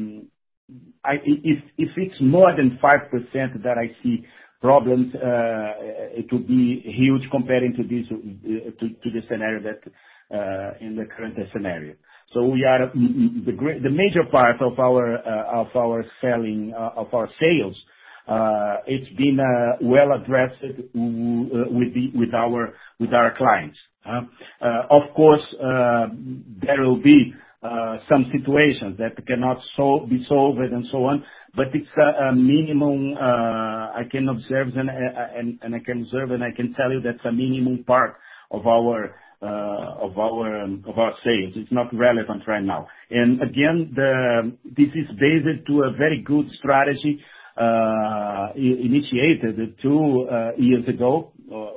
I, if, if it's more than five percent that I see problems, uh, it would be huge comparing to this, uh, to, to the scenario that uh, in the current scenario. So we are the great, the major part of our uh, of our selling uh, of our sales. Uh, it's been uh, well addressed uh, with the, with our with our clients. Uh, uh, of course, uh, there will be uh, some situations that cannot sol- be solved and so on, but it's a, a minimum, uh, I can observe and, and, and I can observe and I can tell you that's a minimum part of our uh, of our um, of our sales. It's not relevant right now. And again, the, this is based to a very good strategy uh, initiated two uh, years ago. Uh,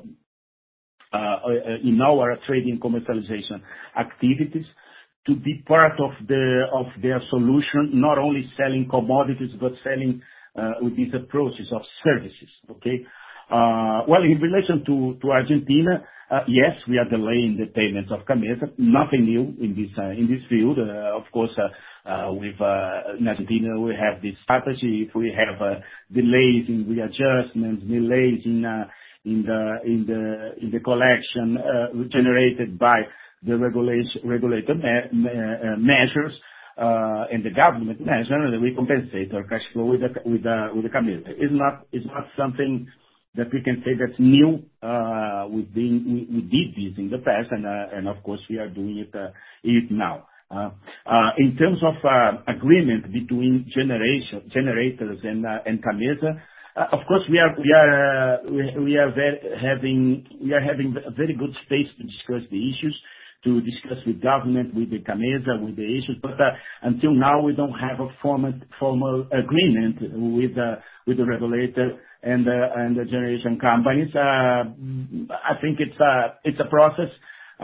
uh, in our trading commercialization activities, to be part of the of their solution, not only selling commodities, but selling uh, with these approaches of services. Okay? Uh, Well, in relation to to Argentina, uh, yes, we are delaying the payments of CAMMESA. Nothing new in this uh, in this field. Uh, Of course, uh, uh, with uh, in Argentina, we have this strategy. If we have uh, delays in readjustments, delays in uh, in the in the in the collection uh, generated by the regulation regulated me- me- uh, measures uh, and the government measure, we compensate our cash flow with the with the with the CAMMESA. It's not it's not something that we can say that's new. Uh, We've been we, we did this in the past, and uh, and of course we are doing it uh, it now. Uh, uh, in terms of uh, agreement between generation generators and uh, and CAMMESA. Uh, Of course, we are we are uh, we we are very having we are having a very good space to discuss the issues, to discuss with government, with the CAMMESA, with the issues. But uh, until now, we don't have a formal formal agreement with uh, with the regulator and uh, and the generation companies. Uh, I think it's a it's a process.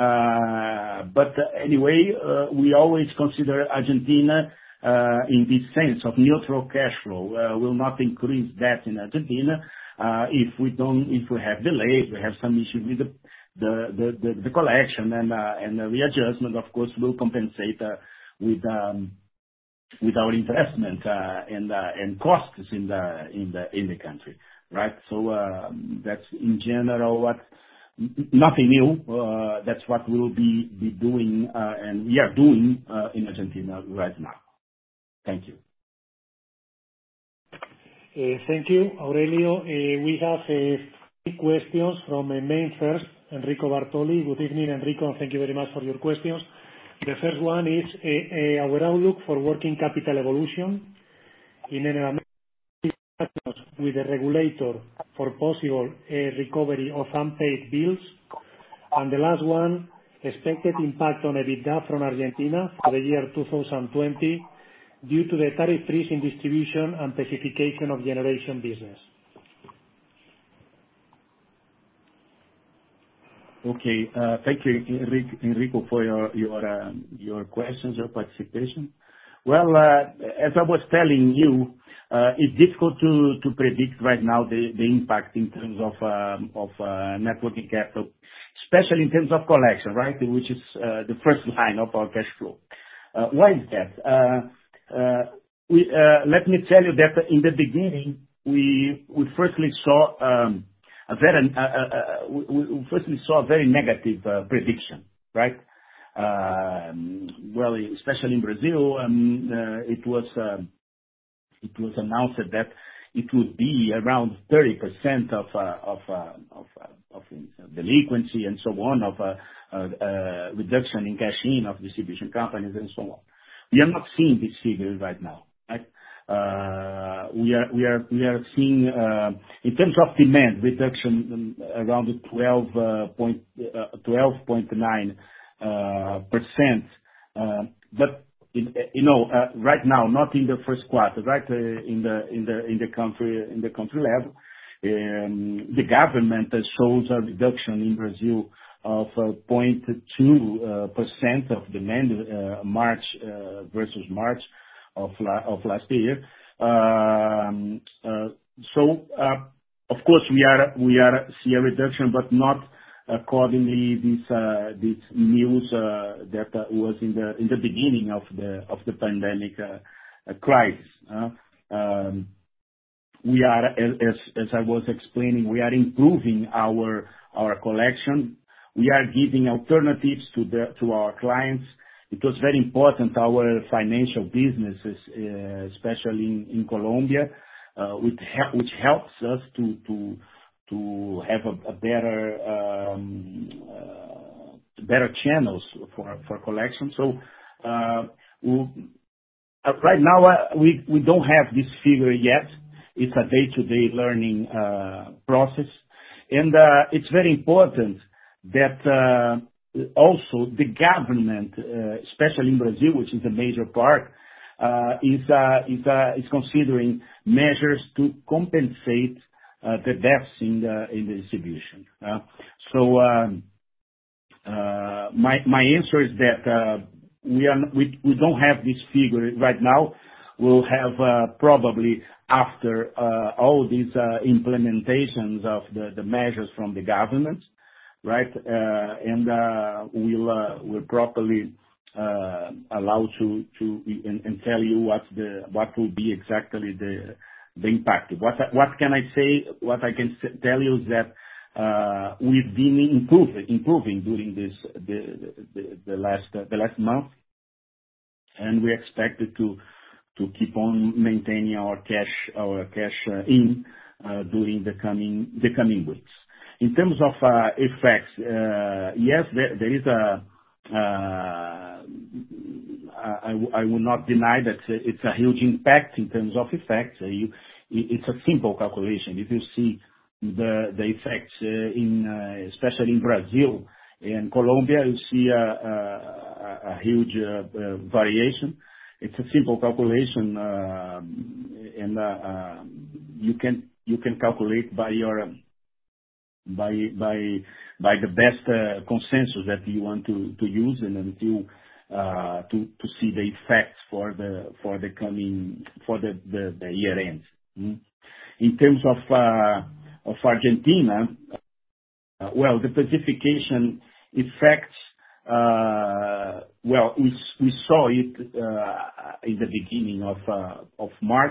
Uh, But anyway, uh, we always consider Argentina uh, in this sense of neutral cash flow. Uh, will not increase that in Argentina. Uh, If we don't, if we have delays, we have some issues with the the the the the collection and uh, and the readjustment, of course, will compensate uh, with um, with our investment uh, and uh, and costs in the in the in the country, right? So um, that's in general what. Nothing new. Uh, That's what we'll be be doing, uh, and we are doing uh, in Argentina right now. Thank you. Uh, Thank you, Aurelio. Uh, We have uh, three questions from uh, MainFirst, Enrico Bartoli. Good evening, Enrico, and thank you very much for your questions. The first one is uh, uh, our outlook for working capital evolution in Enel Américas with the regulator for possible uh, recovery of unpaid bills. And the last one, expected impact on EBITDA from Argentina for the year two thousand twenty due to the tariff freeze in distribution and pacification of generation business. Okay. uh, Thank you, Enric- Enrico, for your your um, your questions, your participation. Well, uh, as I was telling you, uh, it's difficult to to predict right now the the impact in terms of um, of uh, net working capital, especially in terms of collection, right? Which is uh, the first line of our cash flow. Uh, Why is that? Uh, uh, we uh, Let me tell you that in the beginning, we we firstly saw um, a very uh, uh, uh, we we firstly saw a very negative uh, prediction, right? Um, Well, especially in Brazil, um, uh, it was um, it was announced that it would be around thirty percent of uh, of uh, of uh, of delinquency and so on, of uh, uh, uh, reduction in cash-in of distribution companies and so on. We are not seeing these figures right now, right? Uh, We are we are we are seeing, uh, in terms of demand, reduction um, around twelve point nine uh, percent. Uh, But in- you know, uh, right now, not in the first quarter, right? uh, In the in the in the country in the country level, um, the government uh, shows a reduction in Brazil of uh, zero point two percent of demand, uh, March uh, versus March of la- of last year. Um, uh, So, uh, of course, we are we are see a reduction, but not accordingly this uh, this news uh, that uh, was in the in the beginning of the of the pandemic uh, uh, crisis. uh. Um, We are, as as as I was explaining, we are improving our our collection. We are giving alternatives to the to our clients. It was very important, our financial businesses, uh, especially in in Colombia, uh, which hel- which helps us to to to have a a better um, uh, better channels for for collection. So Right now, we don't have this figure yet. It's a day-to-day learning process. It's very important that also the government, especially in Brazil, which is a major part, is considering measures to compensate the deaths in the distribution. My answer is that we don't have this figure right now. We'll have probably after all these implementations of the measures from the government, right? We'll properly allow to and tell you what will be exactly the impact. What can I say? What I can tell you is that we've been improving during the last month, and we expect it to keep on maintaining our cash in during the coming weeks. In terms of effects, yes, there is a I will not deny that it's a huge impact in terms of effects. It's a simple calculation. If you see the effects in especially in Brazil and Colombia, you see a huge variation. It's a simple calculation, and you can calculate by your by the best consensus that you want to use, and until to see the effects for the coming year end. In terms of Argentina, well, the pacification effects, well, we saw it in the beginning of March.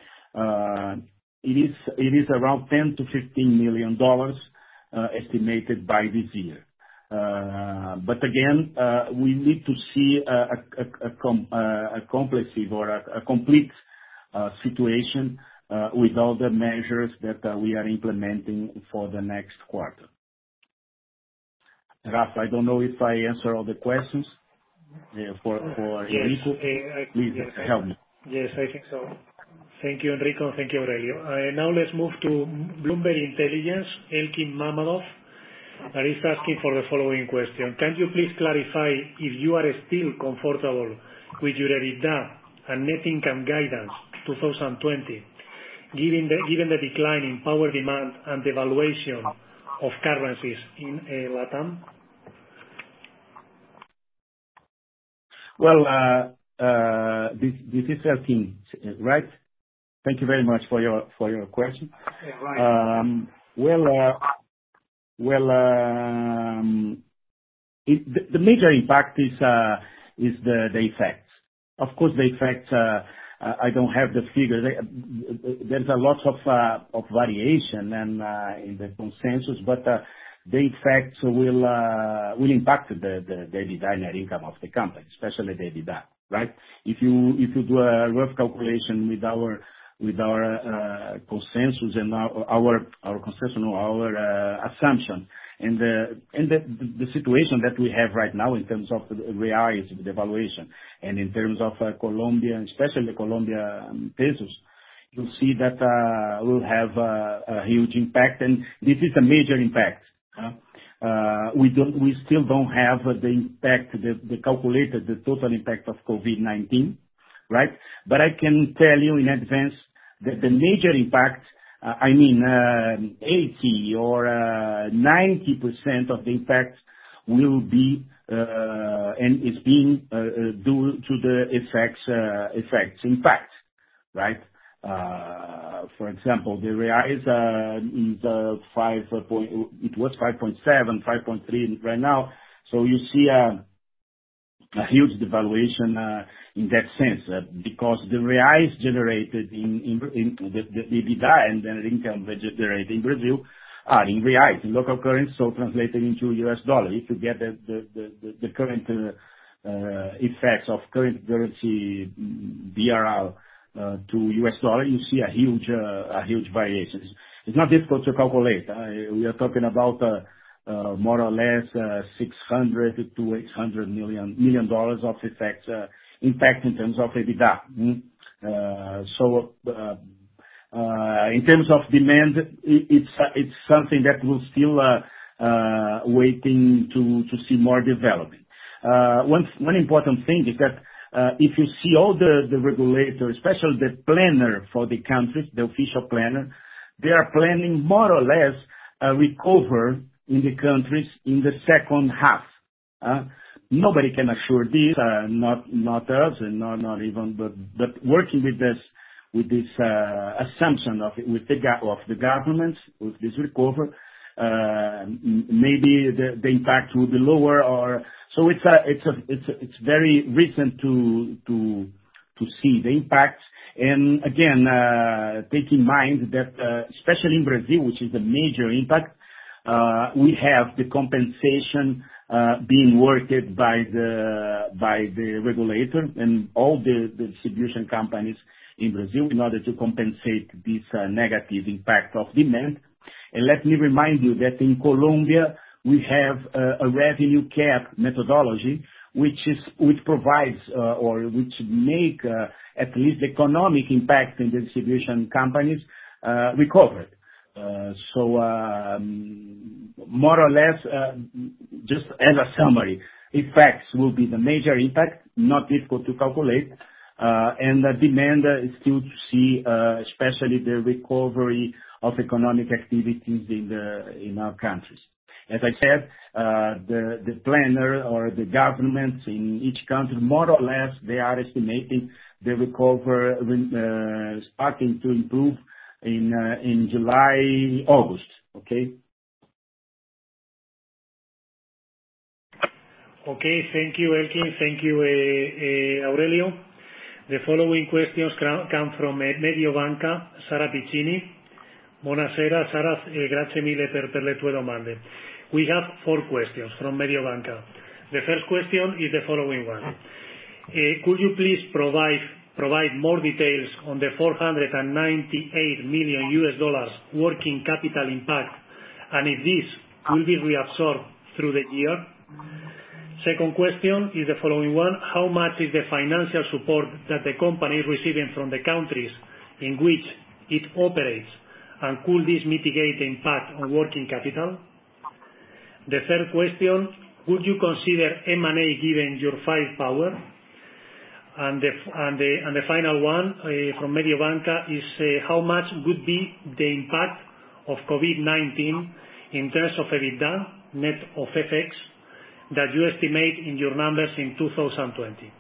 It is around ten to fifteen million dollars estimated by this year. But again, we need to see a comprehensive or a complete situation with all the measures that we are implementing for the next quarter. Rafa, I don't know if I answer all the questions for Enrico. Yes. Please help me. Yes, I think so. Thank you, Enrico. Thank you, Aurelio. Now let's move to Bloomberg Intelligence. Elkin Mammadov that is asking for the following question. Can you please clarify if you are still comfortable with your EBITDA and net income guidance twenty twenty, given the decline in power demand and the valuation of currencies in LATAM? Well, this is Elkin, right? Thank you very much for your question. Yeah, right. Well, the major impact is the effects. Of course, the effects, I don't have the figure. There's a lot of variation and in the consensus, but the effects will impact the EBITDA net income of the company, especially the EBITDA, right? If you do a rough calculation with our consensus and our consensus, no, our assumption, and the situation that we have right now in terms of the reais devaluation, and in terms of Colombia, especially Colombia pesos, you'll see that we'll have a huge impact, and this is a major impact. We still don't have the impact, the calculated, the total impact of COVID nineteen, right? But I can tell you in advance that the major impact, I mean, eighty or ninety percent of the impact will be and is being due to the effects impact, right? For example, the reais is five point, it was five point seven, five point three right now. So you see a huge devaluation in that sense, because the reais generated in the EBITDA and the income generated in Brazil are in reais, in local currency, so translated into U S dollar. If you get the current effects of current currency B R L to U S dollar, you see a huge variation. It's not difficult to calculate. We are talking about uh, more or less uh, six hundred to eight hundred million dollars of effect uh, impact in terms of EBITDA. Mm. Uh, so uh, uh, in terms of demand, it, it's uh, it's something that will still uh, uh, waiting to to see more development. Uh, one one important thing is that uh, if you see all the the regulators, especially the planner for the countries, the official planner, they are planning more or less a recover in the countries in the second half. Uh, nobody can assure this, uh, not not us, and not not even, but but working with this with this uh, assumption of with the of the governments with this recover, uh, maybe the, the impact will be lower. Or so it's a it's a it's a, it's very recent to to. to see the impacts. And again, uh, take in mind that, uh, especially in Brazil, which is the major impact, uh, we have the compensation uh, being worked by the by the regulator and all the, the distribution companies in Brazil in order to compensate this uh, negative impact of demand. And let me remind you that in Colombia, we have uh, a revenue cap methodology which is which provides uh, or which make uh, at least the economic impact in the distribution companies uh, recovered. Uh, so um, more or less, uh, just as a summary, effects will be the major impact, not difficult to calculate, uh, and the demand is still to see, uh, especially the recovery of economic activities in the in our countries. As I said, uh, the, the planner or the governments in each country, more or less, they are estimating the recovery uh, starting to improve in uh, in July, August. Okay. Okay. Thank you, Elkin. Thank you, uh, uh, Aurelio. The following questions come from Mediobanca, Sara Piccini. Buonasera, Sara. Eh, grazie mille per, per le tue domande. We have four questions from Mediobanca. The first question is the following one. Uh, could you please provide provide more details on the four hundred ninety-eight million U S dollars working capital impact, and if this will be reabsorbed through the year? Second question is the following one. How much is the financial support that the company is receiving from the countries in which it operates, and could this mitigate the impact on working capital? The third question, would you consider M and A given your firepower? And the, and the, and the final one uh, from Mediobanca is uh, how much would be the impact of COVID nineteen in terms of EBITDA, net of F X, that you estimate in your numbers in two thousand twenty?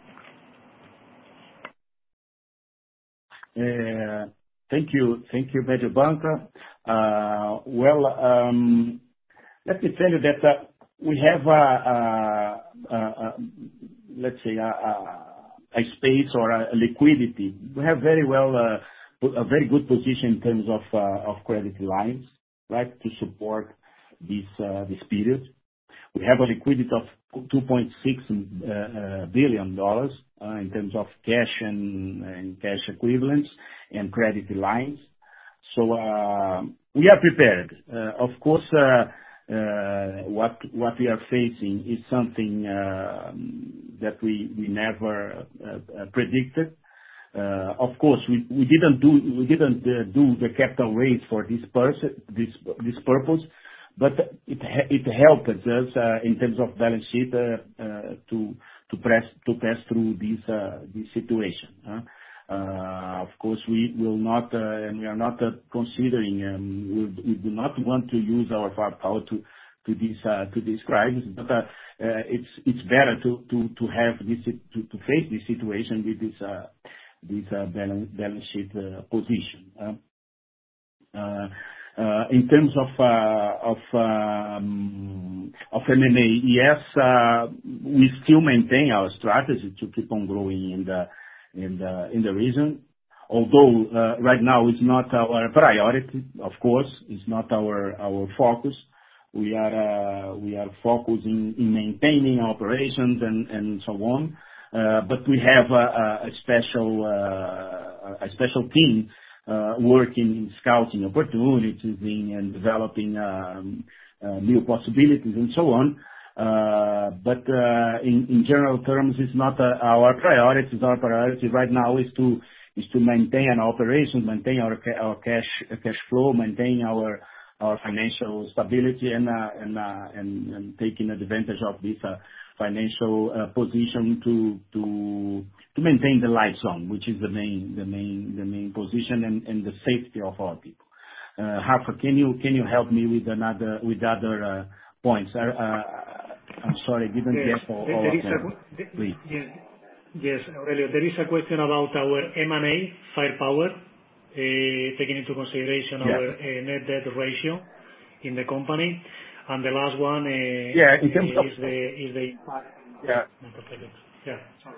Uh, thank you. Thank you, Mediobanca. Uh, well, um, let me tell you that uh, we have, a, a, a, a, let's say, a, a, a space or a liquidity. We have very well uh, a very good position in terms of uh, of credit lines, right, to support this uh, this period. We have a liquidity of two point six billion dollars uh, in terms of cash and, and cash equivalents and credit lines. So uh, we are prepared. Uh, of course. Uh, Uh, what what we are facing is something uh, that we we never uh, predicted. Uh, of course, we, we didn't do we didn't uh, do the capital raise for this pers- this this purpose, but it it helped us uh, in terms of balance sheet uh, uh, to to press to pass through this uh, this situation. Huh? Uh, Of course, we will not, uh, and we are not uh, considering, um, we we do not want to use our firepower to to this uh, to these crimes, but uh, uh, it's it's better to to to have this to to face this situation with this uh, this uh, balance balance sheet uh, position. Uh, uh, uh, In terms of uh, of um, of M and A, yes, uh, we still maintain our strategy to keep on growing in the in the in the region. Although uh, right now it's not our priority, of course, it's not our our focus. We are uh, we are focusing in maintaining operations and and so on. Uh, But we have a a special uh, a special team uh, working in scouting opportunities in and developing um, new possibilities and so on. But in general terms, it's not our priority. Our priority right now is to is to maintain an operation, maintain our our cash cash flow, maintain our our financial stability, and and and, and taking advantage of this uh, financial uh, position to to to maintain the lights on, which is the main the main the main position, and, and the safety of our people. Uh, Rafa, can you can you help me with another with other uh, points? Uh, uh, I'm sorry, I didn't Yes. get all, There all there of is them. a Please. yes, yes, Aurelio. There is a question about our M and A firepower, uh, taking into consideration Yeah. our uh, net debt ratio in the company. And the last one uh, Yeah, in terms of is the is the impact. yeah. Yeah. Sorry.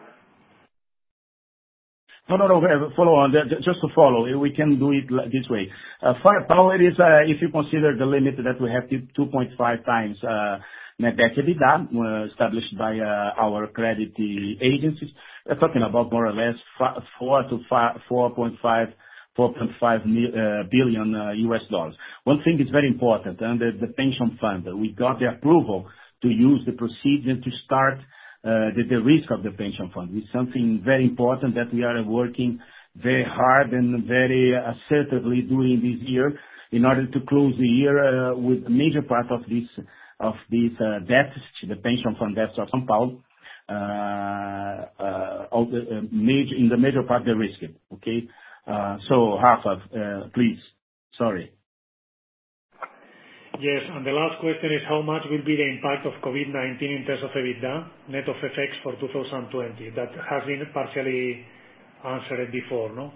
No, no, no. uh, Follow on. Uh, Just to follow, uh, we can do it li- this way. Uh, Firepower is, uh, if you consider the limit that we have to two point five times uh, net debt to EBITDA, uh, established by uh, our credit agencies. We're talking about more or less fi- four to five, four point five, four point five mil- uh, billion uh, U S dollars. One thing is very important, under the pension fund, we got the approval to use the proceeds and to start uh, the the risk of the pension fund. It's something very important that we are working very hard and very assertively during this year in order to close the year uh, with a major part of this of this uh, deficit, the pension fund deficit of São Paulo, uh, uh, all the, uh, major, in the major part the risk. Okay? Uh, So Rafa, uh, please. Sorry. Yes, and the last question is how much will be the impact of COVID nineteen in terms of EBITDA, net of effects for two thousand twenty? That has been partially answered before, no?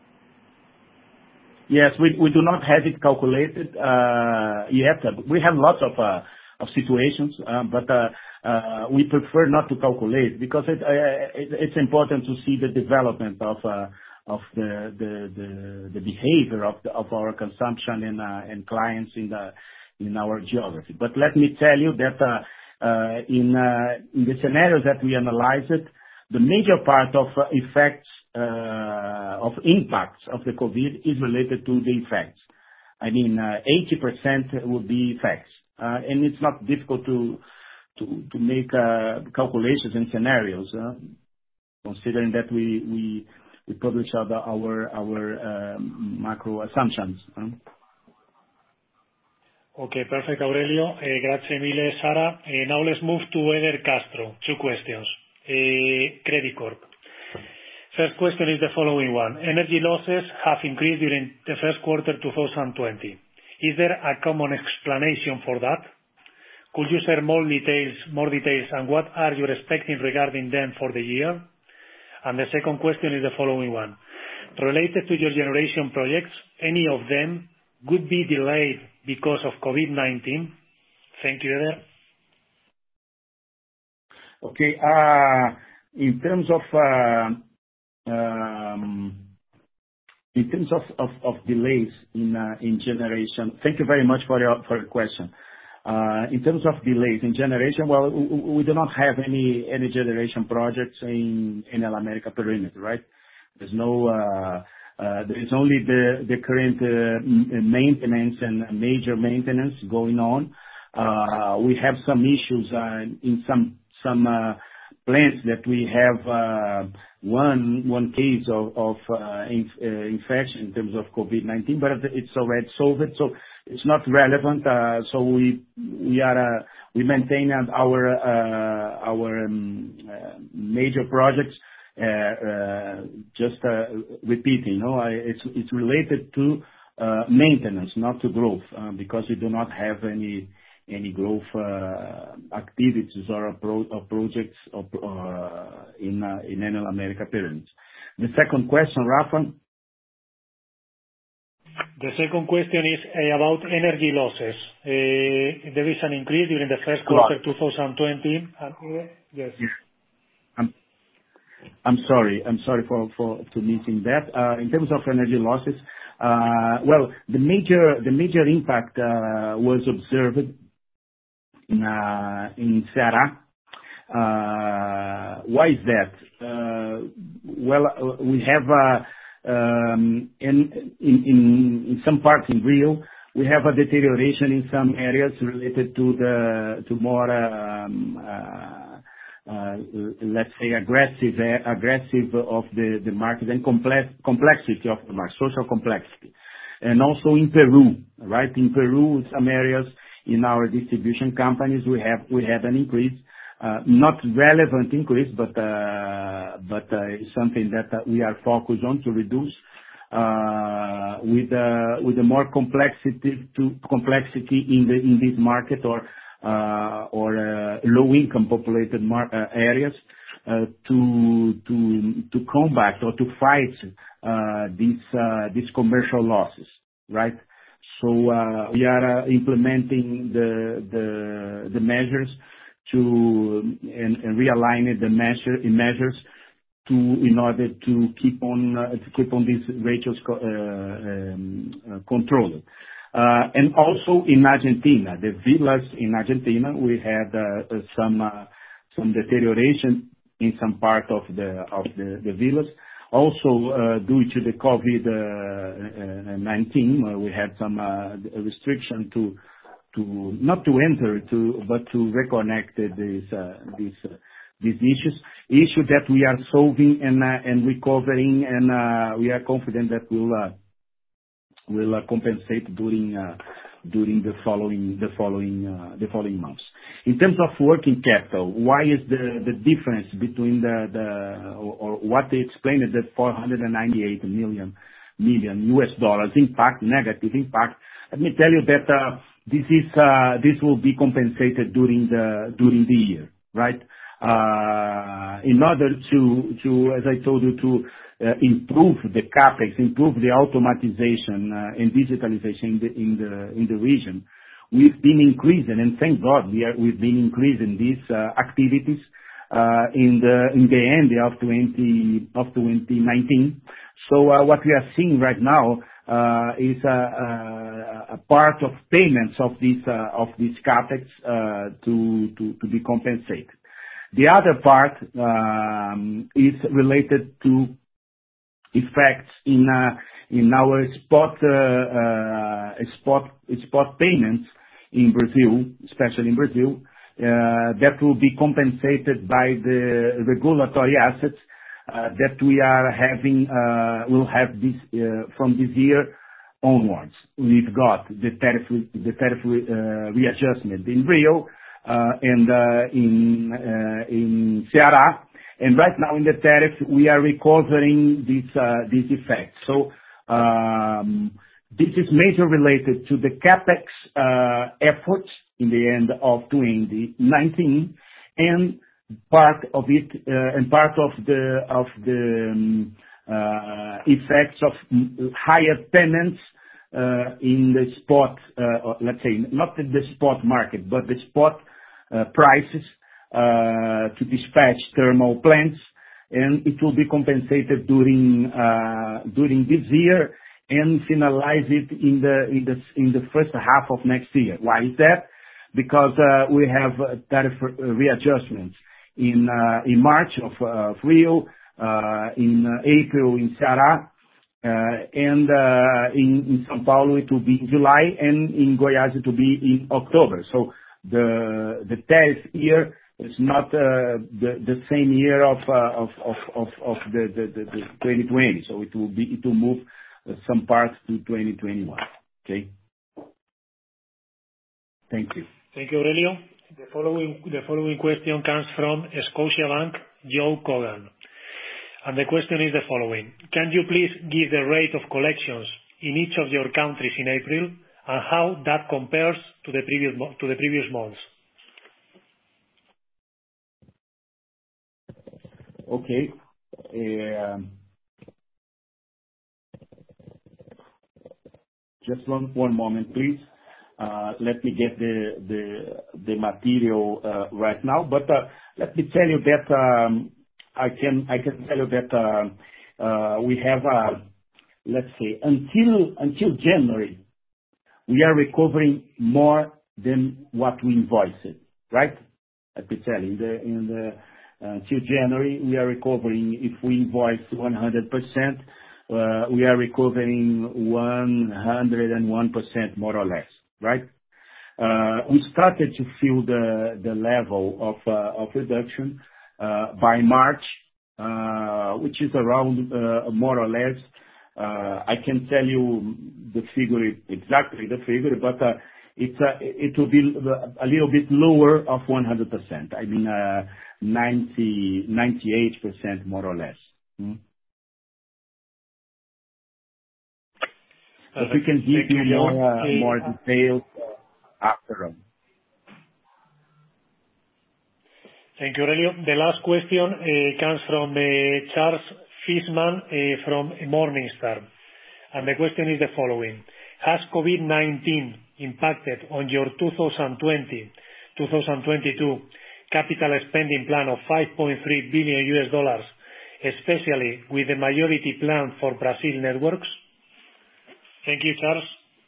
Yes, we we do not have it calculated uh, yet. We have lots of uh, of situations, uh, but uh, uh, we prefer not to calculate because it, uh, it, it's important to see the development of uh, of the the the, the behavior of the, of our consumption and uh, and clients in the in our geography. But let me tell you that uh, uh, in uh, in the scenarios that we analyzed, the major part of uh, effects, uh, of impacts of the COVID is related to the effects. I mean, uh, eighty percent would be effects. Uh, and it's not difficult to to to make uh, calculations and scenarios, uh, considering that we we we publish our our our um, macro assumptions. huh? Okay, perfect, Aurelio. Uh, Grazie mille, Sara. Uh, Now let's move to Eder Castro. Two questions. Uh, Credit Corp. First question is the following one. Energy losses have increased during the first quarter two thousand twenty. Is there a common explanation for that? Could you share more details, more details, and what are you expecting regarding them for the year? And the second question is the following one. Related to your generation projects, any of them would be delayed because of COVID nineteen? Thank you, Eder. Okay. uh, In terms of uh, um, in terms of of of delays in uh, in generation, thank you very much for your for your question. Uh, In terms of delays in generation, well, w- w- we do not have any any generation projects in in El America perimeter, right? There's no, uh, uh, there is only the the current uh, m- maintenance and major maintenance going on. Uh, We have some issues uh, in some some uh, plants that we have uh, one one case of of uh, inf- uh, infection in terms of COVID nineteen, but it's already solved, so it's not relevant. Uh, So we we are uh, we maintain our uh, our um, uh, major projects. Uh, uh, Just uh, repeating, no, I- it's it's related to uh, maintenance, not to growth, uh, because we do not have any any growth uh, activities or appro- or projects or, uh, in uh, in Enel America period. The second question, Rafa? The second question is uh, about energy losses. Uh, There is an increase during the first quarter two thousand twenty. and, uh, Yes. I'm I'm sorry. I'm sorry for for to missing that. Uh, In terms of energy losses, uh, well, the major the major impact uh, was observed in uh, in Ceará. Uh, Why is that? Uh, Well, uh, we have uh, um, in in in in some parts in Rio, We have a deterioration in some areas related to the to more, um, uh, uh, let's say, aggressive uh, aggressive of the the market and complex complexity of the market, social complexity. And also in Peru, right? In Peru, some areas in our distribution companies, we have we have an increase, uh, not relevant increase, but uh, but uh, it's something that uh, we are focused on to reduce. Uh, with uh, with a more complexity to complexity in the in this market or uh, or uh, low income populated mar- uh, areas uh, to to to combat or to fight uh, these uh, these commercial losses, right? So uh, we are uh, implementing the the the measures to and, and realigning the measure in measures to in order to keep on uh, to keep on these ratios co- uh, um, uh, controlled. Uh, And also in Argentina, the villas in Argentina, we had uh, uh, some uh, some deterioration in some part of the of the the villas. Also, uh, due to the COVID nineteen, uh, we had some uh, restriction to to not to enter, to but to reconnect these uh, these uh, these issues. Issue that we are solving and uh, and recovering, and uh, we are confident that we'll uh, will uh, compensate during uh, during the following the following uh, the following months. In terms of working capital, why is the the difference between the the or or what they explained that four hundred ninety-eight million million U S dollars impact, negative impact? Let me tell you that uh, this is uh, this will be compensated during the during the year, right? Uh, In order to, to as I told you, to uh, improve the CapEx, improve the automatization uh, and digitalization in the in the in the region, we've been increasing, and thank God we are we've been increasing these uh, activities uh, in the in the end of twenty of twenty nineteen. So uh, what we are seeing right now uh, is a, a, a part of payments of this uh, of this CapEx uh, to to to be compensated. The other part um, is related to effects in uh, in our spot uh, uh, spot spot payments in Brazil, especially in Brazil, uh, that will be compensated by the regulatory assets uh, that we are having, uh, will have this uh, from this year onwards. We've got the tariff the tariff uh, readjustment in Rio, uh, and uh, in uh, in Ceará. And right now in the tariff, we are recovering this uh, this effect. So um, this is major related to the CapEx uh, efforts in the end of twenty nineteen, and part of it uh, and part of the of the um, uh, effects of higher payments uh, in the spot, uh, or let's say not in the spot market, but the spot uh, prices uh, to dispatch thermal plants, and it will be compensated during uh, during this year and finalize it in the in the in the first half of next year. Why is that? Because uh, we have uh, tariff readjustments in uh, in March of uh, Rio, uh, in uh, April in Ceará, uh, and uh, in in São Paulo it will be in July, and in Goiás it will be in October. So the the tariff year is not uh, the the same year of uh, of of of of the the the the twenty twenty. So it will be it will move uh, some parts to twenty twenty-one. Okay? Thank you. Thank you, Aurelio. The following the following question comes from Scotiabank, Joe Kogan. And the question is the following: Can you please give the rate of collections in each of your countries in April, and how that compares to the previous mo- to the previous months? Okay. Um, Just one one moment, please. Uh, Let me get the the the material uh, right now. But uh, let me tell you that um, I can I can tell you that uh, uh, we have, uh, let's say, until until January, we are recovering more than what we invoiced, right? Let me tell you, in the in the until January, we are recovering. If we invoice one hundred percent, uh, we are recovering one hundred one percent more or less, right? Uh, we started to feel the the level of uh, of reduction uh, by March, uh, which is around uh, more or less. Uh, I can tell you the figure, exactly the figure, but uh, it's uh, it will be a little bit lower of one hundred percent. I mean, uh, ninety, ninety-eight percent more or less. Hmm? But we can give you more uh, more details after on. Thank you, Aurelio. The last question uh, comes from uh, Charles Fishman uh, from Morningstar. And the question is the following. Has COVID nineteen impacted on your two thousand twenty to twenty twenty-two capital spending plan of five point three billion U S dollars, especially with the majority plan for Brazil networks? Thank you, Charles.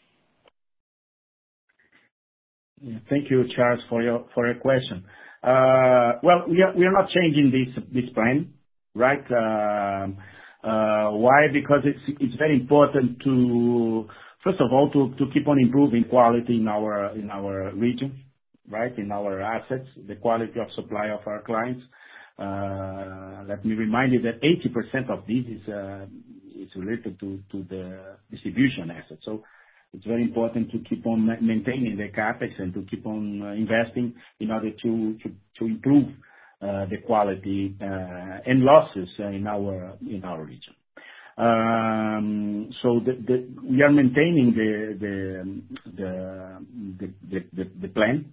Thank you, Charles, for your for your question. Uh, Well, we are we are not changing this this plan, right? Um, uh, Why? Because it's it's very important to, first of all, to to keep on improving quality in our in our region, right? In our assets, the quality of supply of our clients. Uh, Let me remind you that eighty percent of this is uh, is related to to the distribution assets. So it's very important to keep on ma- maintaining the CapEx and to keep on uh, investing in order to to to improve uh, the quality uh, and losses uh, in our in our region. Um, So the the we are maintaining the the the the the the- the plan.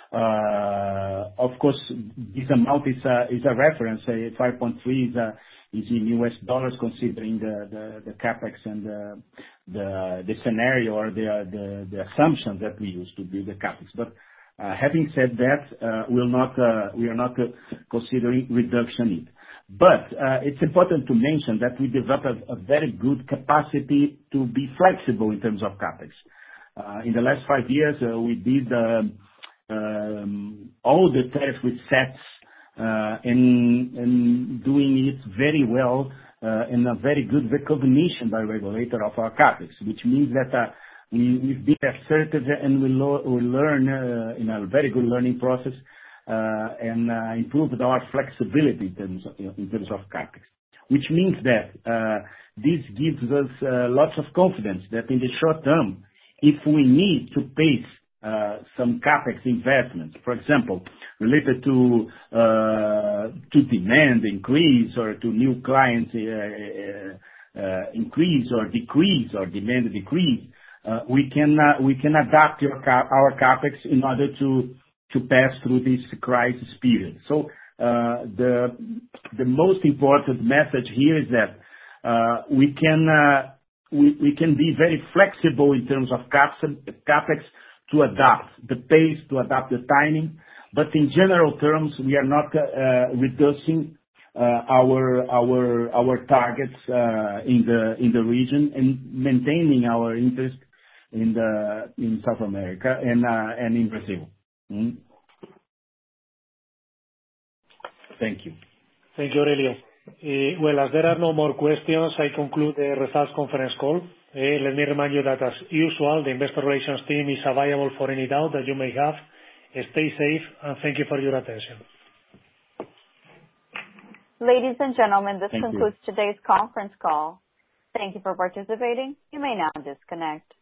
Uh, Of course, this amount is a is a reference. uh, five point three is a- is in U S dollars, considering the the the CapEx and the the the scenario or the the the assumptions that we use to build the CapEx. But uh, having said that, uh, we'll not, uh, we are not uh, considering reduction it. But uh, it's important to mention that we developed a a very good capacity to be flexible in terms of CapEx. Uh, In the last five years, uh, we did um, um, all the tariff resets uh, and and doing it very well uh, and a very good recognition by regulator of our CapEx, which means that uh, we, we've been assertive and we, lo- we learn uh, in a very good learning process uh, and uh, improved our flexibility in terms of, in terms of CapEx, which means that uh, this gives us uh, lots of confidence that in the short term, if we need to pace uh, some CapEx investments, for example, related to uh, to demand increase or to new clients uh, uh, uh, increase or decrease or demand decrease, uh, we can uh, we can adapt your cap- our CapEx in order to to pass through this crisis period. So uh, the the most important message here is that uh, we can uh, we we can be very flexible in terms of caps- CapEx to adapt the pace, to adapt the timing. But in general terms, we are not uh, reducing uh, our our our targets uh, in the in the region and maintaining our interest in the in South America and uh, and in Brazil. Mm. Thank you. Thank you, Aurelio. Uh, Well, as there are no more questions, I conclude the results conference call. Uh, Let me remind you that, as usual, the investor relations team is available for any doubt that you may have. Stay safe, and thank you for your attention. Ladies and gentlemen, this Thank you. concludes today's conference call. Thank you for participating. You may now disconnect.